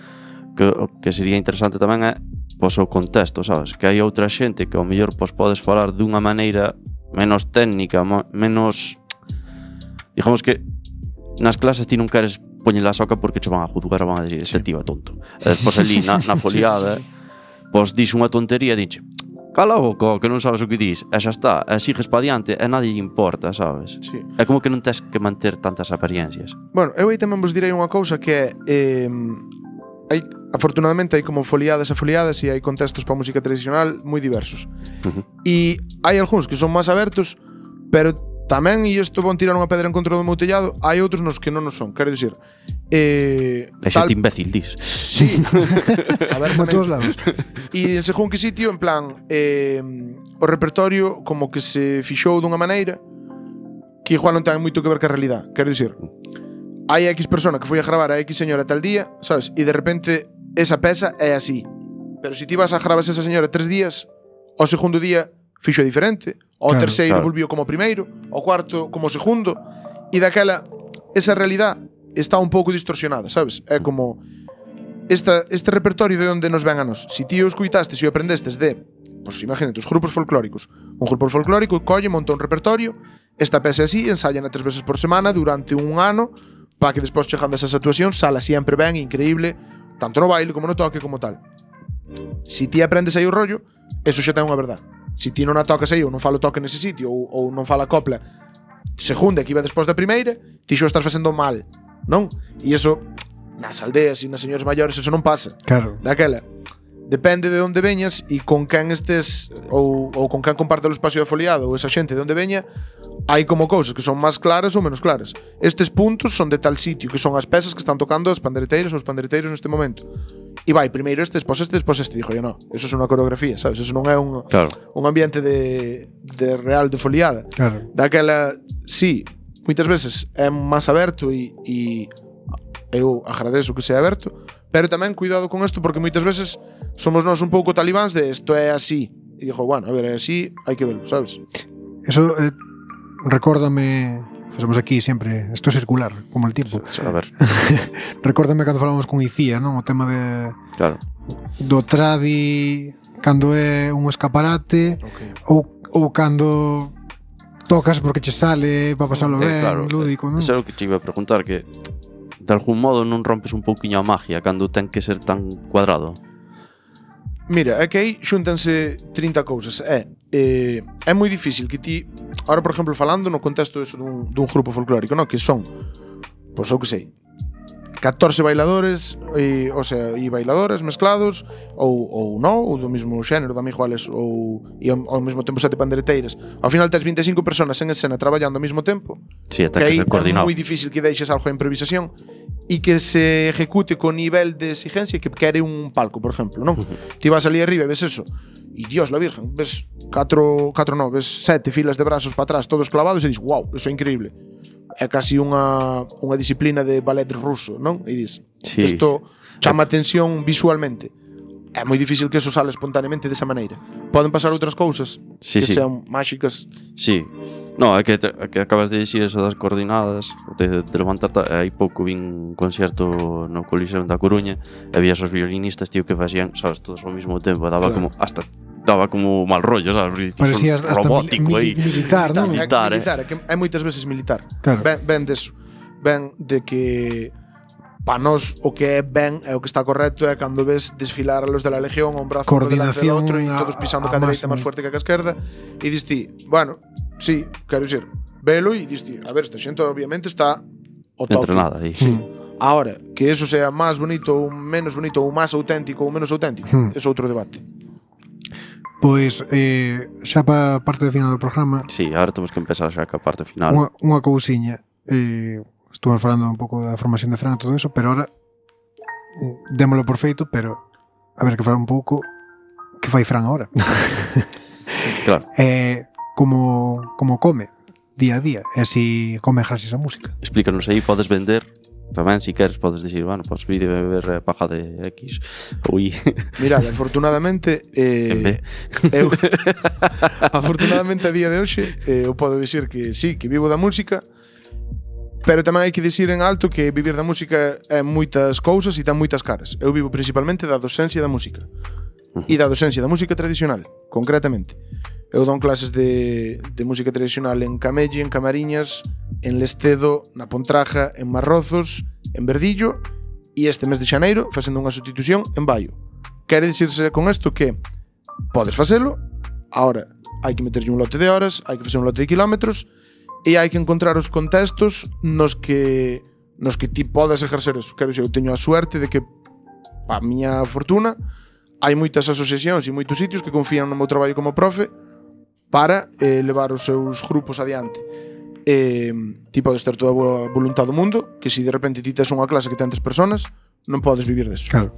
que sería interesante tamén é pois o contexto, sabes? Que hai outra xente que ao mellor pois podes falar dunha maneira menos técnica, menos, digamos que nas clases ti non queres poñer a soca porque che van a juzgar, van a decir este tío é tonto. E despois ali na foliada pois dis unha tontería e dixe cala a boca, que non sabes o que dis, e xa está, e sigues pa diante e nadie lle importa, sabes? Sí. É como que non tes que manter tantas apariencias. Bueno, eu aí tamén vos direi unha cousa que é afortunadamente hai como foliadas e foliadas e hai contextos para música tradicional moi diversos. E hai algúns que son máis abertos, pero tamén, e isto vão tirar unha pedra en contra do meu tellado, hai outros nos que non nos son. Quero dicir, é xente imbécil, dis. Sí. A ver, por todos lados. E en según que sitio, en plan, o repertorio como que se fixou dunha maneira que igual non ten moito que ver ca realidade. Quero dicir, hai X persona que foi a gravar a X señora tal día, sabes? E de repente esa peza é así. Pero se ti vas a gravar esa señora 3 días, o segundo día fixo diferente, o terceiro volviu como primeiro, o cuarto como segundo, e daquela esa realidade está un pouco distorsionada, sabes? É como este repertorio de onde nos ven a nos. Si ti o escuitastes e o aprendestes de, pues imagínate, os grupos folclóricos. Un grupo folclórico colle, monta un repertorio, esta peza é así, ensayan 3 veces por semana durante un ano, para que despois chegando a esas actuacións sala sempre ben, increíble, tanto no baile como no toque como tal. Si ti aprendes aí o rollo, eso xa ten unha verdade. Si ti non a tocas aí ou non fala o toque nese sitio ou non fala a copla segunda que iba despois da primeira, ti xo estás facendo mal, non? E iso nas aldeas e nas señores maiores eso non pasa. Claro. Daquela depende de onde veñas e con quen estes ou con quen comparte o espacio de foliado ou esa xente de onde veña, hai como cousas que son máis claras ou menos claras. Estes puntos son de tal sitio, que son as pezas que están tocando as pandereteiras ou os pandereteiros neste momento. E vai, primeiro este, despois este, despois este. Dixo, no, eso é unha coreografía, sabes? Eso non é un ambiente de real de foliada. Claro. Daquela, sí, moitas veces é máis aberto e eu agradezo que sea aberto, pero tamén cuidado con isto porque moitas veces somos nós un pouco talibáns de isto é así. E dixo, bueno, a ver, é así, hai que verlo, sabes? Eso recórdame, facemos aquí sempre, isto é circular, como el tiempo. A ver. Recórdame cando falamos con Icía, non? O tema de do tradi cando é un escaparate, ou cando tocas porque che sale para pasalo ben, lúdico, non? Eso é o que te iba a preguntar, que de algún modo non rompes un pouquiño a magia cando ten que ser tan cuadrado. Mira, é que aí xúntanse 30 cousas. É moi difícil que ti, ahora por exemplo falando no contexto dun grupo folclórico, no? Que son, pois eu que sei, 14 bailadores e bailadoras mezclados ou non, ou do mesmo xénero, tamén iguales e ao mesmo tempo 7 pandereteiras. Ao final tes 25 personas en escena traballando ao mesmo tempo. Sí, ten que ser coordinado. É moi difícil que deixes algo de improvisación e que se ejecute con nivel de exigencia que quere un palco, por exemplo, non? Ti vas ali arriba e ves eso e Dios la Virgen, ves 7 filas de brazos para atrás todos clavados e dis, wow, eso é increíble. É casi unha disciplina de ballet ruso, non? E dis, isto chama atención visualmente. é moi difícil que eso sale espontáneamente desa maneira. Poden pasar outras cousas Sí, que sí. sean máxicas. Sí. No, é que acabas de dicir eso das coordinadas, de levantar hai pouco vin un concerto no Coliseo da Coruña e vías os violinistas, tío, que facían, sabes, todos ao mesmo tempo, daba Claro. como hasta daba como mal rollo, sabes? Parecía hasta robótico aí. militar, non? Militar, É que é moitas veces militar. Claro. Ben deso. Ben de que pa nós o que é ben é o que está correcto é cando ves desfilar a los de la Legión a un brazo por delante del outro e todos pisando a cada dereita máxima. máis fuerte que a esquerda e dis ti, bueno, sí, quero dicir, velo e dis ti, a ver, esta xente obviamente está o toque. Entrenada aí. Sí. Ahora, que eso sea máis bonito ou menos bonito ou máis auténtico ou menos auténtico, é outro debate. Pois, xa para parte final do programa, Sí, agora temos que empezar xa ca parte final. unha cousiña. Estuve falando un pouco da formación de Fran e todo eso, pero ahora démolo por feito, pero a ver que fala un pouco que fai Fran ahora. Claro. Como come día a día, e si come gracias a música. Explícanos aí, podes vender tamén, se queres, podes dicir, bueno, pois vídeo beber paja de X ou Y. Mirad, afortunadamente eu afortunadamente a día de hoxe eu podo dicir que sí, que vivo da música, pero tamén hai que dicir en alto que vivir da música é moitas cousas e ten moitas caras. Eu vivo principalmente da docencia da música e da docencia da música tradicional, concretamente. Eu dou clases de música tradicional en Camelle, en Camariñas, en Lestedo, na Pontraja, en Marrozos, en Verdillo e este mes de xaneiro facendo unha sustitución en Baio. Quere dicirse con isto que podes facelo, ahora hai que meterlle un lote de horas, hai que facer un lote de kilómetros e hai que encontrar os contextos nos que ti podes exercer eso. Quero dicir, eu teño a suerte de que, pa miña fortuna, hai moitas asociacións e moitos sitios que confían no meu traballo como profe para levar os seus grupos adiante. Ti podes ter toda a boa voluntad do mundo, que se de repente ti tes unha clase que ten 3 personas, non podes vivir deso. Claro.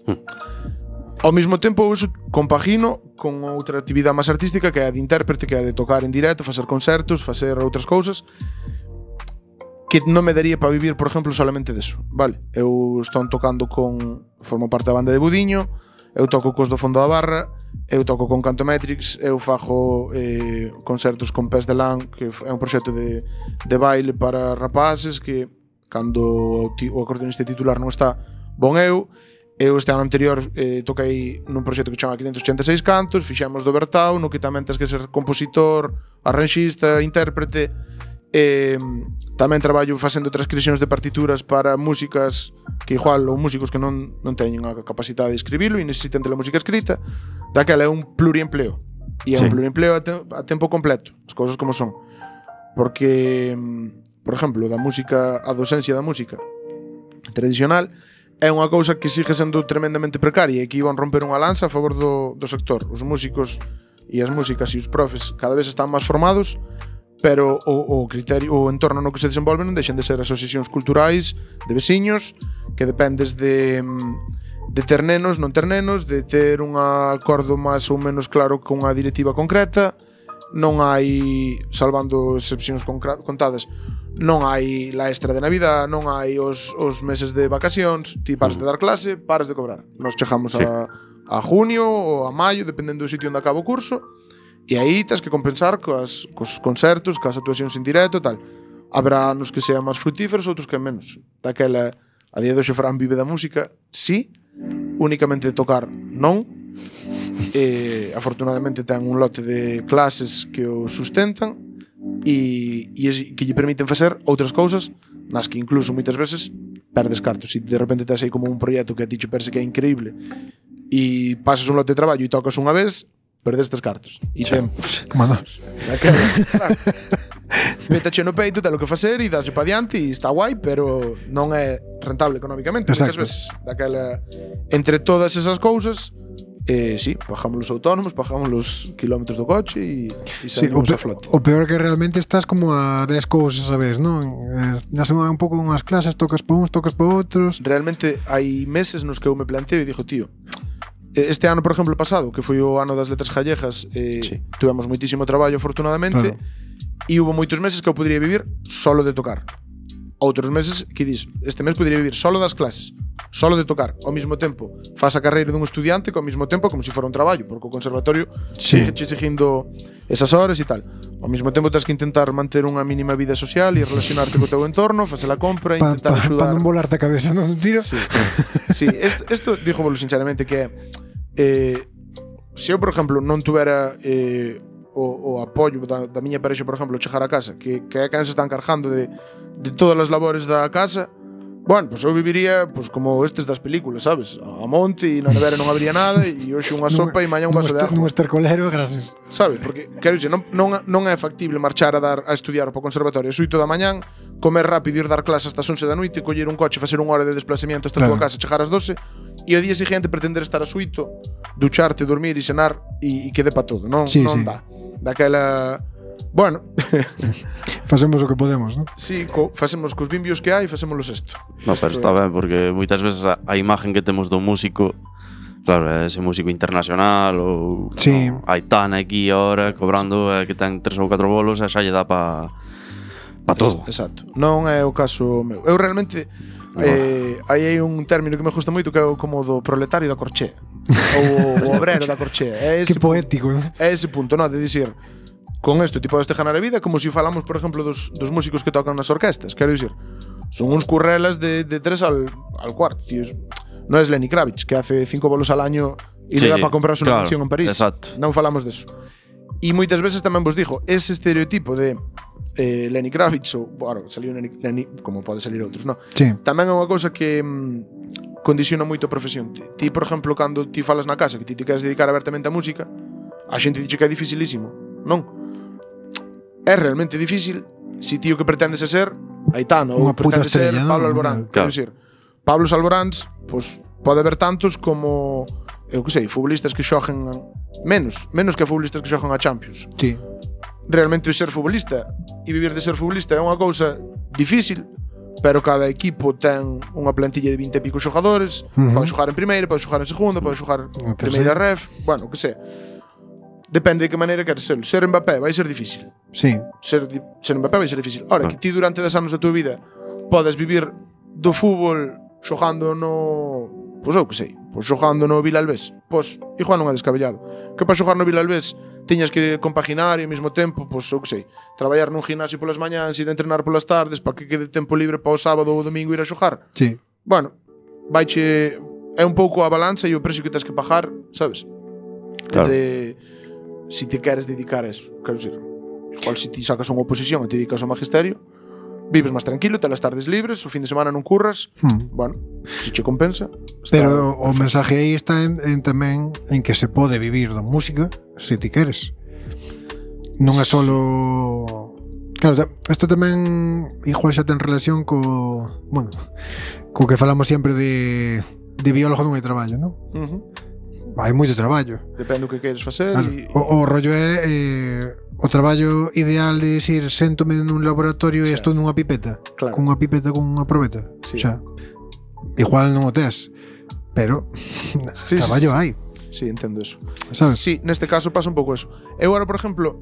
Ao mesmo tempo, eu compagino con outra actividade máis artística que é a de intérprete, que é a de tocar en directo, facer concertos, facer outras cousas que non me daría para vivir, por exemplo, solamente deso, vale? Eu estou tocando formo parte da banda de Budiño, eu toco cos do Fondo da Barra, eu toco con Cantometrix, eu fago concertos con Pés de Lán, que é un proxecto de baile para rapaces, que cando o acordeonista titular non está, bon eu este ano anterior toquei nun proxecto que chama 586 cantos, fixemos do Bertao, no que tamén tens que ser compositor, arranxista, intérprete. Tamén traballo facendo transcripcións de partituras para músicas que igual ou músicos que non teñen a capacidade de escribilo e necesitan de la música escrita. Daquela é un pluriempleo. E é un pluriempleo a tempo completo, as cousas como son. Porque, por exemplo, a docencia da música tradicional é unha cousa que sigue sendo tremendamente precaria e que iban romper unha lanza a favor do sector. Os músicos e as músicas e os profes cada vez están máis formados, pero o criterio, o entorno no que se desenvolve non deixan de ser asociacións culturais de veciños, que dependes de ter nenos, non ter nenos, de ter un acordo máis ou menos claro con unha directiva concreta. Non hai, salvando excepcións contadas, non hai la extra de Navidad, non hai os meses de vacacións, ti paras de dar clase, paras de cobrar. Nos chegamos a junio ou a maio, dependendo do sitio onde acaba o curso, e aí tens que compensar cos concertos, coas actuacións en directo e tal. Haberá nos que sean máis frutíferos, outros que menos. Daquela, a día de hoxe Fran vive da música, sí, únicamente de tocar, non. Afortunadamente ten un lote de clases que o sustentan e que lle permiten facer outras cousas nas que incluso moitas veces perdes cartos. Se de repente tes aí como un proxecto que a ti che parece que é increíble e pasas un lote de traballo e tocas unha vez, perdestes cartos e tempo. Como nós. Métache no peito, ten o que facer e daslle pa diante e está guai, pero non é rentable económicamente moitas veces. Daquela, entre todas esas cousas, sí, pagamos os autónomos, pagamos os kilómetros do coche e saímos a flote. O peor que realmente estás como a 10 cousas a vez, non? Nas un pouco unhas clases, tocas pa uns, tocas pa outros. Realmente hai meses nos que eu me planteo e dixo, tío, este ano, por exemplo, pasado, que foi o ano das letras gallegas, tuvemos moitísimo traballo, afortunadamente, e hubo moitos meses que eu podría vivir solo de tocar. Outros meses que dis, este mes podría vivir solo das clases. solo de tocar. Ao mesmo tempo, faz a carreira dun estudiante que ao mesmo tempo como se fora un traballo, porque o conservatorio sigue exigindo esas horas e tal. Ao mesmo tempo tens que intentar manter unha mínima vida social e relacionarte co teu entorno, facer a compra, intentar axudar. Para non volarte a cabeza, non tiro. Sí, sí. Isto díjovolo sinceramente que se eu, por exemplo, non tuvera o apoio da miña parexa, por exemplo, chegar a casa, que é quen se está encargando de todas as labores da casa, bueno, pues eu viviría pues, como estes das películas, sabes? A monte e na nevera non habría nada e hoxe unha sopa e mañá un vaso de ajo. Nun estercolero, gracias. Sabes? Porque, quero dizer, non é factible marchar a estudiar para o conservatorio as 8 da mañán, comer rápido e ir dar clase hasta as 11 da noite, coller un coche, facer unha hora de desplazamiento hasta a tua casa, chegar ás 12 e ao día seguinte pretender estar ás 8, ducharte, dormir e cenar e que dé para todo. Non dá. Daquela... Bueno, facemos o que podemos, non? Sí, facemos cos bimbios que hai, facémoslos isto. No, pero está ben, porque moitas veces a imagen que temos do músico, claro, é ese músico internacional ou Aitana aquí ahora cobrando que ten 3 ou 4 bolos e xa lle dá pa todo. Exacto. Non é o caso meu. Eu realmente aí hai un término que me gusta moito que é como do proletario da corchea ou o obrero da corchea. Que poético, non? É ese punto, non? De dicir, con isto ti podes te ganar a vida como se falamos, por exemplo, dos músicos que tocan nas orquestas. Quero dicir, son uns currelas de 3 al cuarto, tío. Non é Lenny Kravitz, que hace 5 bolos al año e le dá para comprarse unha mansión en París. Exacto. Non falamos deso. E moitas veces tamén vos digo, ese estereotipo de Lenny Kravitz ou, bueno, saliu Lenny, como pode salir outros, non? Sí. Tamén é unha cousa que condiciona moito a profesión. Ti, por exemplo, cando ti falas na casa que ti te queres dedicar abertamente á música, a xente dixe que é dificilísimo. Non. É realmente difícil se ti o que pretendes é ser Aitana ou pretendes ser Pablo Alborán. Quero dicir, Pablo Alboráns, pois pode haber tantos como, eu que sei, futbolistas que xogen menos que futbolistas que xogan a Champions. Sí. Realmente ser futbolista e vivir de ser futbolista é unha cousa difícil, pero cada equipo ten unha plantilla de 20 e pico xogadores, pode xogar en primeira, pode xogar en segunda, pode xogar en primeira ref, bueno, que sei. Depende de que maneira queres ser. Ser Mbappé vai ser difícil. Sí. Ser Mbappé vai ser difícil. Ora, que ti durante 10 anos da tua vida podes vivir do fútbol xogando no... Pois eu que sei. Pois xogando no Vilalbés. Pois igual non é descabellado. Que para xogar no Vilalbés tiñas que compaginar e ao mesmo tempo, pois eu que sei, traballar nun gimnasio polas mañáns, ir a entrenar polas tardes para que quede tempo libre para o sábado ou o domingo ir a xogar. Sí. Bueno, vaiche... É un pouco a balanza e o precio que tens que pagar, sabes? Claro. Si te queres dedicar a eso, quero dizer, igual se ti sacas unha oposición e te dedicas ao magisterio, vives máis tranquilo, tes as tardes libres, o fin de semana non curras, bueno, se che compensa. Pero o mensaje aí está en tamén en que se pode vivir da música se ti queres. Non é solo... Claro, isto tamén igual xa ten relación bueno, co que falamos sempre de biólogo non hai traballo, non? Hai moito traballo. Depende do que queres facer. Claro, o rollo é o traballo ideal de ir séntome nun laboratorio e estou nunha pipeta. Claro. Con unha pipeta con unha probeta. Sí. Xa, igual non o tes, pero traballo hai. Sí, entendo eso. Sabes? Sí, neste caso pasa un pouco eso. Eu agora, por exemplo,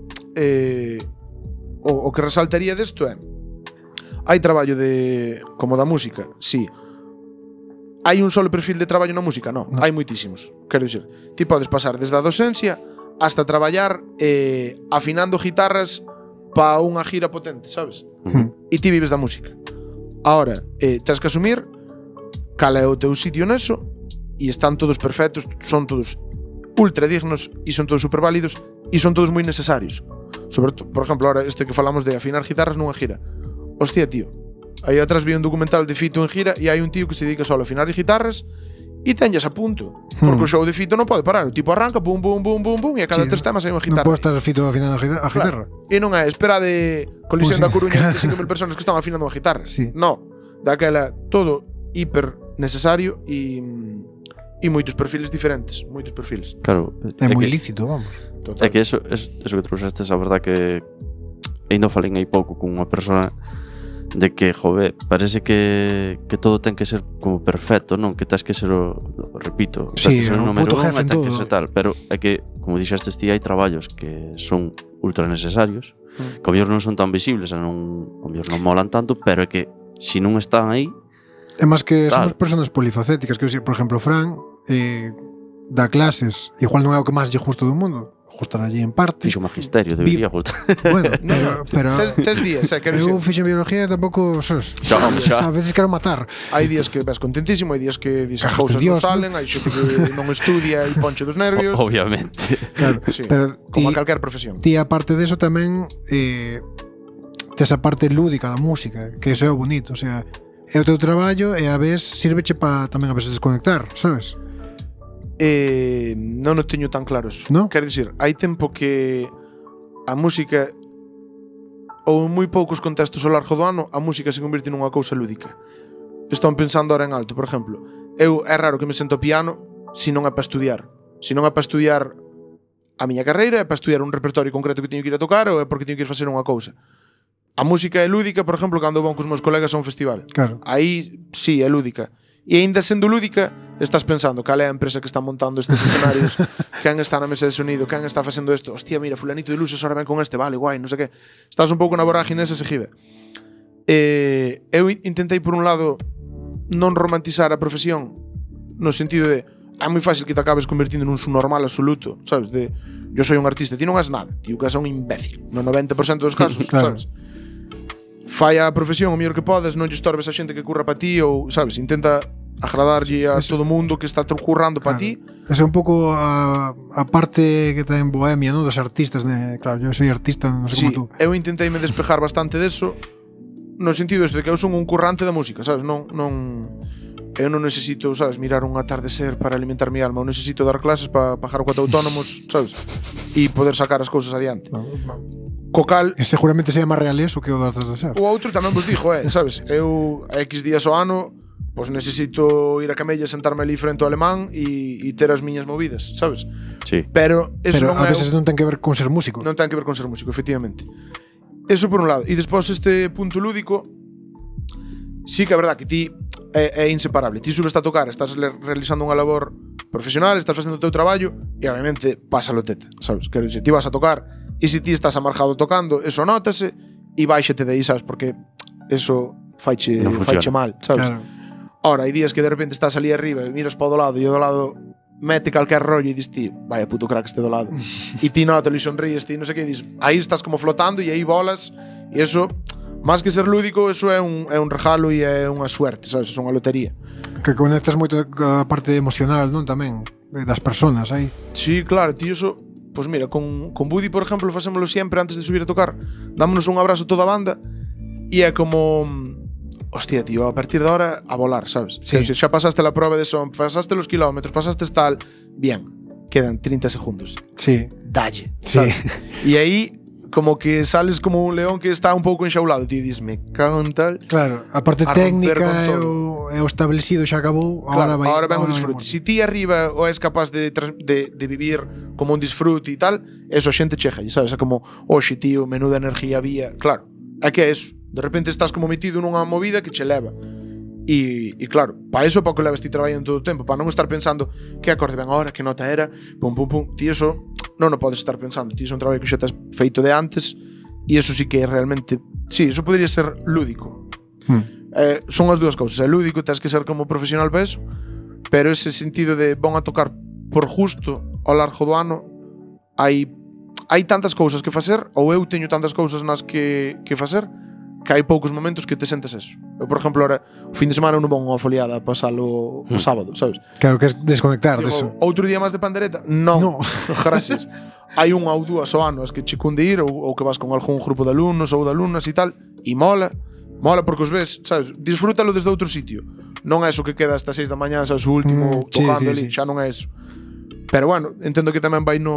o que resaltaría desto é hai traballo como da música, sí. Hai un solo perfil de traballo na música? Non, hai moitísimos. Quero dicir, ti podes pasar desde a docencia hasta traballar afinando guitarras para unha gira potente, sabes? E ti vives da música. Ahora, tens que asumir cal é o teu sitio neso e están todos perfectos, son todos ultra dignos e son todos super válidos e son todos moi necesarios. Sobre todo, por exemplo, ahora este que falamos de afinar guitarras nunha gira. Hostia, tío, aí atrás vi un documental de Fito en gira e hai un tío que se dedica só a afinar guitarras e tenlles a punto. Porque o show de Fito non pode parar. O tipo arranca, bum, bum, bum, bum, bum, e a cada 3 temas hai unha guitarra. Non pode estar Fito afinando a guitarra. Claro. E non é espera de Colisión da Coruña 25.000 personas que están afinando a guitarra. Sí. No, daquela todo hiper necesario e moitos perfiles diferentes, moitos perfiles. Claro, é moi lícito, vamos. Total. É que eso que trouxestes, a verdad que ainda falei aí pouco con unha persona de que, jove, parece que todo ten que ser como perfecto, non? Que tens que ser repito, tens que ser o número 1 e tens que ser tal, pero é que, como dixestes ti, hai traballos que son ultra necesarios, que ao mellor non son tan visibles, ao mellor non molan tanto, pero é que se non están aí, É máis que Claro. somos personas polifacéticas, quero dicir, por exemplo, Fran dá clases, igual non é o que máis lle gusta do mundo, gustará allí en parte. Fixo magisterio, debería gustar. Bueno, No, pero tes días, quero eu dicir, fixen biología e tampouco a veces quero matar. hai días que ves contentísimo, hai días que dices Cajas de cousas Dios, non salen, hai xente que non estudia e ponche dos nervios. Obviamente. Claro, Sí, pero como a calquer profesión. ti aparte deso tamén tes a parte lúdica da música, que iso é o bonito, o sea, é o teu traballo e a vez sírveche para tamén a veces desconectar, sabes? Non o teño tan claro eso. No? Quero dicir, hai tempo que a música ou en moi poucos contextos ao largo do ano a música se convirte nunha cousa lúdica. Estou pensando ahora en alto, por exemplo. É raro que me sento ao piano se non é para estudiar. Se non é para estudiar a miña carreira, é para estudiar un repertorio concreto que teño que ir a tocar ou é porque teño que ir facer unha cousa. A música é lúdica, por exemplo, cando vou cos meus colegas a un festival. Claro. Aí sí, é lúdica. E aínda sendo lúdica, estás pensando cal é a empresa que está montando estes escenarios, quen está na mesa de sonido, quen está facendo isto. Hostia, mira, fulanito de luces ahora ven con este, vale, guai, non sei que. Estás un pouco na vorágine esa seguida. Eu intentei, por un lado, non romantizar a profesión no sentido de é moi fácil que te acabes convertindo nun subnormal absoluto, sabes? De yo soy un artista, ti non és nada, ti o que és un imbécil, no 90% dos casos, Claro. sabes? Fai a profesión o mellor que podes, non lle estorbes a xente que curra para ti ou, sabes, intenta agradarlle a todo o mundo que está currando para ti. Esa é un pouco a parte que ten bohemia, ¿no? Dos artistas, claro, yo soy artista, non sei Sí, como tú. eu intenteime despejar bastante deso no sentido de que eu son un currante da música, sabes? Eu non necesito, sabes, mirar un atardecer para alimentar mi alma, eu necesito dar clases para pagar o cuota autónomos, sabes? E poder sacar as cousas adiante. Co cal, E seguramente sería máis real eso que o das de ser. o outro tamén vos dixo, sabes? Eu a X días ao ano pois necesito ir a Camella, sentarme ali frente ao alemán e ter as miñas movidas, sabes? Sí. Pero eso Pero non a é veces non ten que ver con ser músico. non ten que ver con ser músico, efectivamente. Eso por un lado. E despois este punto lúdico, sí que é verdad que ti é inseparable. Ti subes a tocar, estás realizando unha labor profesional, estás facendo o teu traballo e obviamente pásalo teta, sabes? Quero dizer, ti vas a tocar e se ti estás amargado tocando, eso nótase e báixate de aí, sabes? Porque eso faiche mal, sabes? Claro. Ora, hai días que de repente estás ali arriba e miras para o do lado e o do lado mete calquer rollo e dis ti, vaya puto crack este do lado. E ti nota e sonríes, ti non sei que, dis, aí estás como flotando e aí bolas e eso, máis que ser lúdico, eso é un regalo e é unha suerte, sabes? É unha lotería. Que conectas moito a parte emocional, non? Tamén, das personas aí. Sí, claro, ti eso, pois mira, con Buddy, por exemplo, facémolo sempre antes de subir a tocar. Dámonos un abrazo toda a banda e é como hostia, tío, a partir de ahora a volar, sabes? Sí. Si xa pasaste la prueba de son, pasaste los kilómetros, pasaste tal, bien, quedan 30 segundos. Sí. Dalle, Sí. sabes? E aí como que sales como un león que está un pouco enxaulado, tío, dis, me cago en tal. Claro, a parte A romper técnica con e o establecido xa acabou, Claro, ahora ven o disfrute. Si ti arriba o és capaz de vivir como un disfrute e tal, eso a xente cheja, sabes? É como, oxe, tío, menuda energía había. Claro, é que é eso. De repente estás como metido nunha movida que che leva. E claro, para eso para que leves ti traballando todo o tempo, para non estar pensando que acorde ben agora, que nota era, pum, pum, pum. Ti eso non o podes estar pensando. Ti eso é un traballo que xa tes feito de antes e eso sí que é realmente... Sí, eso podría ser lúdico. Son as dúas cousas. É lúdico, tens que ser como profesional para eso, pero ese sentido de van a tocar por justo ao largo do ano, hai tantas cousas que facer, ou eu teño tantas cousas nas que facer, que hai poucos momentos que te sentes eso. Eu, por exemplo, ahora, o fin de semana non vou unha foliada a pasalo o sábado, sabes? Claro, que é desconectar Digo, deso. outro día máis de pandereta? Non. No. Gracias. Hai unha ou dúas ao ano as que che cunde ir, ou que vas con algún grupo de alumnos ou de alumnas e tal, e mola porque os ves, sabes? Disfrútalo desde outro sitio. Non é eso que queda hasta 6 da mañá, sabes, o último tocando ali, xa non é eso. Pero bueno, entendo que tamén vai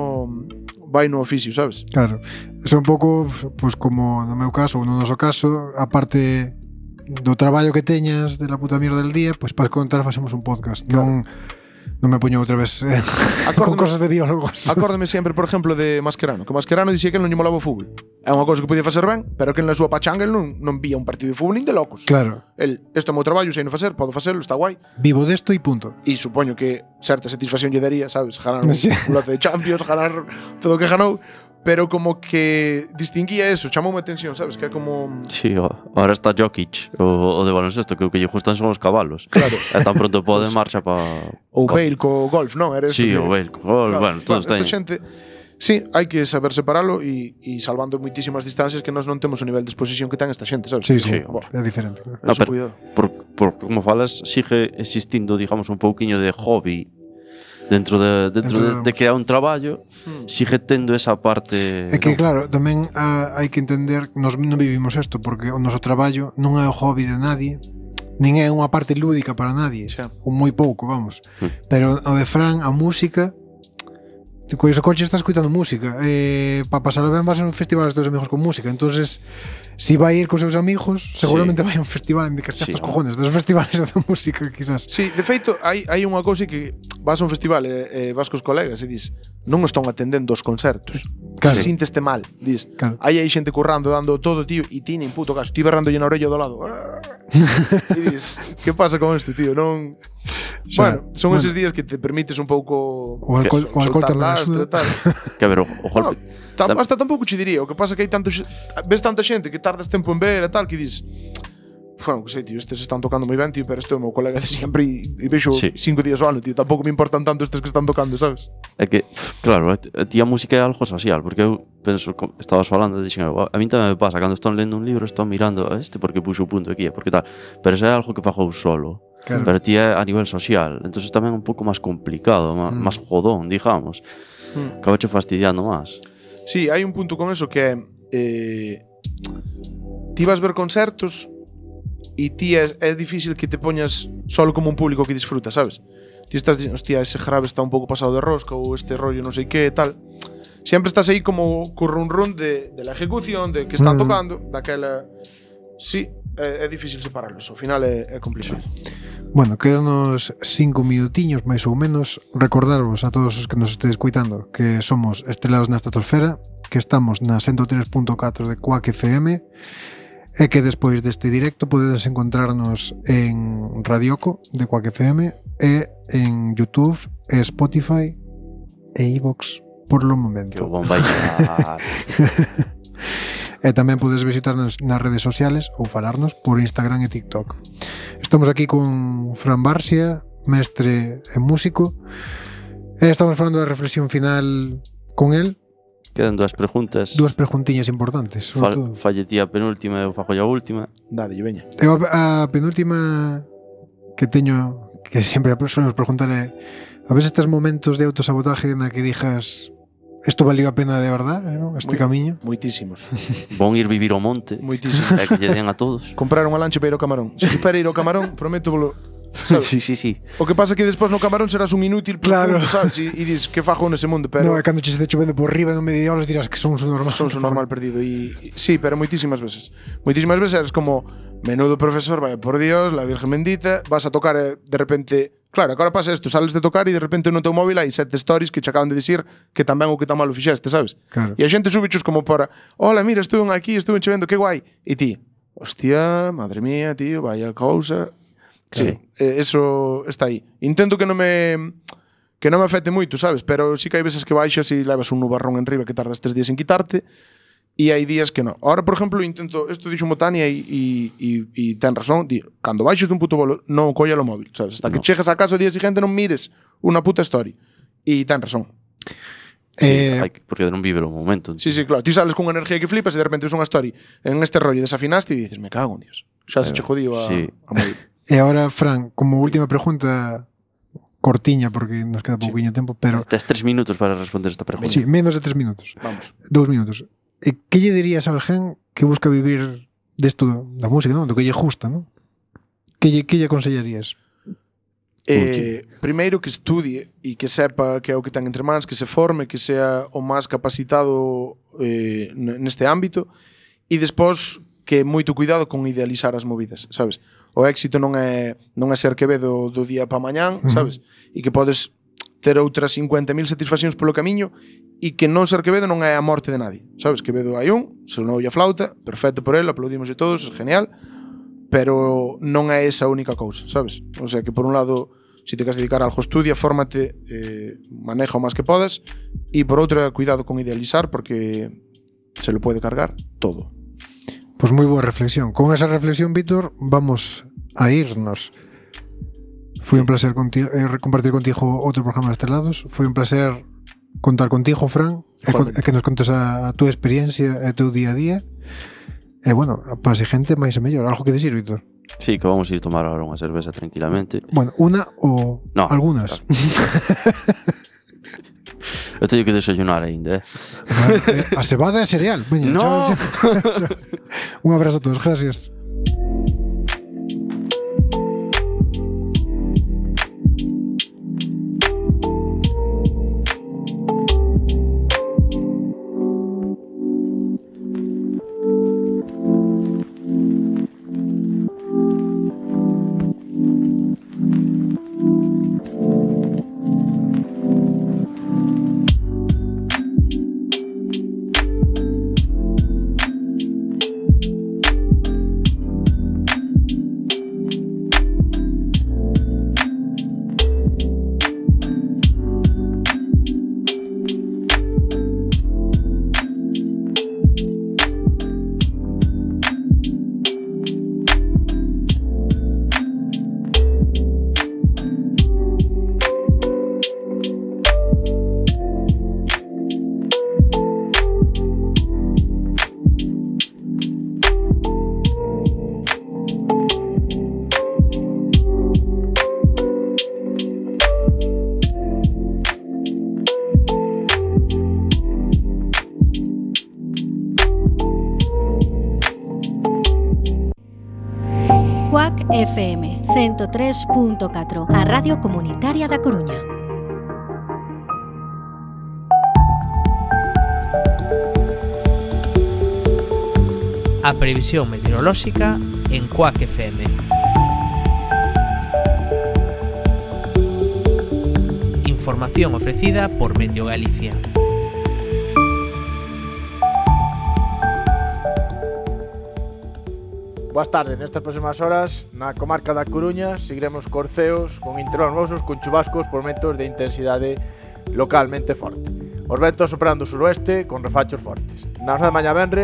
no oficio, sabes? Claro. Eso é un pouco, pues, como no meu caso ou no noso caso, a parte do traballo que teñas de la puta mierda del día, pues para contar facemos un podcast. Claro. Non me poño outra vez con cosas de biólogos. Acórdame sempre, por exemplo, de Mascherano. Que Mascherano dixía que non lle molaba o fútbol. É unha cousa que podía facer ben, pero que na súa pachanga el non vía un partido de fútbol nin de locos. Claro. Isto é o meu traballo, sei non facer, podo facelo, está guai. Vivo desto e punto. E supoño que certa satisfacción lle daría, sabes? Ganar un lote de Champions, ganar todo o que ganou. pero como que distinguía eso, chamoume a atención, sabes? Que é como... Sí, ahora está Jokic, o de baloncesto, que o que lle gustan son os cabalos. Claro. E tan pronto pode marcha pa... Ou Bale co golf, non? Era Sí, que... o Bale co golf, Claro, bueno, todos esta teñen. xente... Sí, hai que saber separalo e salvando moitísimas distancias que nós non temos o nivel de exposición que ten esta xente, sabes? Sí, sí, Sí, é diferente. ¿No? No, Eso, pero cuidado. por como falas, sigue existindo, digamos, un pouquiño de hobby dentro de que é un traballo, sigue tendo esa parte... É que, claro, tamén hai que entender que nós non vivimos isto, porque o noso traballo non é o hobby de nadie, nin é unha parte lúdica para nadie, Xa. ou moi pouco, vamos. Pero o de Fran, a música, ti co iso coche estás escuitando música, para pasar ben vas a un festival dos teus amigos con música, entonces si vai ir cos seus amigos, seguramente vai a un festival en que Sí, estes cojones, dos festivales de música, quizás. Sí, de feito, hai unha cousa que vas a un festival e vas cos colegas e dis non están atendendo os concertos. Claro. Sinteste mal, dis. Claro. Aí hai xente currando, dando todo, tío, e ti nin puto caso, ti berrándolle na orella do lado. E dis, que pasa con isto, tío? Non... Xa, Bueno, son bueno. eses días que te permites un pouco O alcohol soltar tamén lastre axuda. e tal. Que a ver, o golpe... Hasta tampouco che diría, o que pasa que hai ves tanta xente que tardas tempo en ver e tal, que dis, bueno, que sei, tío, estes están tocando moi ben, tío, pero este é o meu colega de sempre e vexo Sí. 5 días ao ano, tío, tampouco me importan tanto estes que están tocando, sabes? É que, claro, a ti a música é algo social, porque eu penso, estabas falando, dixen, a mí tamén me pasa, cando estou lendo un libro, estou mirando este porque puxo o punto aquí, porque tal, pero eso é algo que fago eu solo. Claro. Pero ti é a nivel social, entonces tamén é un pouco máis complicado, máis jodón, digamos. Acabache fastidiando máis. Sí, hai un punto con eso que é ti vas ver concertos e ti é difícil que te poñas solo como un público que disfruta, sabes? Ti estás dicindo, hostia, ese grave está un pouco pasado de rosca ou este rollo non sei que e tal. Sempre estás aí como co run de la ejecución, de que están tocando, daquela... Sí, é difícil separarlos, ao final é complicado. Bueno, quedanos 5 minutiños máis ou menos. Recordarvos a todos os que nos estedes escuitando que somos Estrelados na Estratosfera, que estamos na 103.4 de Quack FM e que despois deste directo podedes encontrarnos en Radioco de Quack FM e en YouTube, e Spotify e iVoox por lo Que o momento. bon vai a... E tamén podes visitarnos nas redes sociales ou falarnos por Instagram e TikTok. Estamos aquí con Fran Barcia, mestre e músico, e estamos falando da reflexión final con el. Quedan dúas preguntas. Dúas preguntiñas importantes, sobre todo. Falle ti a penúltima e eu fago a última. Dade, veña. Eu a penúltima que teño, que sempre solemos preguntar é, a veces estes momentos de autosabotaje na que dijas isto valió a pena de verdad, ¿no? Este camiño. Moitísimos. Von ir vivir ao monte. Moitísimos. É que lle den a todos. Comprar unha lancha para ir ao Camarón. Se para ir ao Camarón, prometo volo. Sabes? Sí, sí, sí. O que pasa que despois no Camarón serás un inútil Claro. profundo, sabes? E dis que fajo nese mundo, pero No, é cando che este chovendo por riba no medio de olas dirás que son un normal. son su normal perdido e sí, pero moitísimas veces. Moitísimas veces eres como menudo profesor, vaya por Dios, la Virgen bendita, vas a tocar e de repente, claro, agora pasa isto, sales de tocar e de repente no teu móvil hai 7 stories que che acaban de dicir que tan ben ou que tan mal o fixeste, sabes? Claro. E a xente súbechos como para, hola, mira, estuve aquí, estuve che vendo, que guai. E ti, hostia, madre mía, tío, vaya cousa. Sí. Eso está aí. Intento que non me afecte moito, sabes? Pero sí que hai veces que baixas e levas un nubarrón en riba que tardas 3 días en quitarte e hai días que non. Ahora, por exemplo, intento, isto dixo Tania e ten razón, cando baixes dun puto bolo non colla o móvil, sabes? Hasta que chegas a casa o día seguinte non mires unha puta story. E ten razón. Sí, porque non vive o momento. Sí, sí, claro. Ti sales con energía que flipas e de repente ves unha story en este rollo desafinaste e dices, me cago en Dios. Xa se che jodiu a móvil. E agora, Fran, como última pregunta cortiña, porque nos queda pouquiño tempo, pero... Tes 3 minutos para responder esta pregunta. Sí, menos de 3 minutos. Vamos. 2 minutos. E que lle dirías a alguén que busca vivir desto da música, non? Do que lle gusta, non? Que lle aconsellarías? Primeiro que estudie e que sepa que é o que ten entre mans, que se forme, que sea o máis capacitado neste ámbito e despois que moito cuidado con idealizar as movidas, sabes? O éxito non é ser Quevedo do día pa mañán, sabes? E que podes ter outras 50.000 satisfaccións polo camiño e que non ser Quevedo non é a morte de nadie, sabes? Quevedo hai un, sonou a flauta, perfecto por él, aplaudimos todos, é genial, pero non é esa a única cousa, sabes? O sea que por un lado, Si te queres dedicar a algo, estudia, fórmate, maneja o máis que podas. E por outra, cuidado con idealizar, porque se lo puede cargar todo. Pues moi boa reflexión. Con esa reflexión, Víctor, vamos a irnos. Foi un placer compartir contigo outro programa de Estelados. Foi un placer contar contigo, Fran, e que nos contes a túa experiencia e o teu día a día. E bueno, para a xente máis e mellor. Algo que dicir, Víctor? Sí, que vamos a ir tomar ahora unha cerveza tranquilamente. Bueno, una ou no, algunas. Claro. Eu teño que desayunar ainda, A cebada é cereal. Veña, no. chao. Un abrazo a todos, gracias. CUAC FM 103.4, a Radio Comunitaria da Coruña. A previsión meteorolóxica en CUAC FM. Información ofrecida por Meteo Galicia. Boas tardes, nestas próximas horas na comarca da Coruña seguiremos corceos con intervalos nubosos con chubascos por momentos de intensidade localmente forte. Os ventos soprando suroeste con refachos fortes. Na noite de mañá venres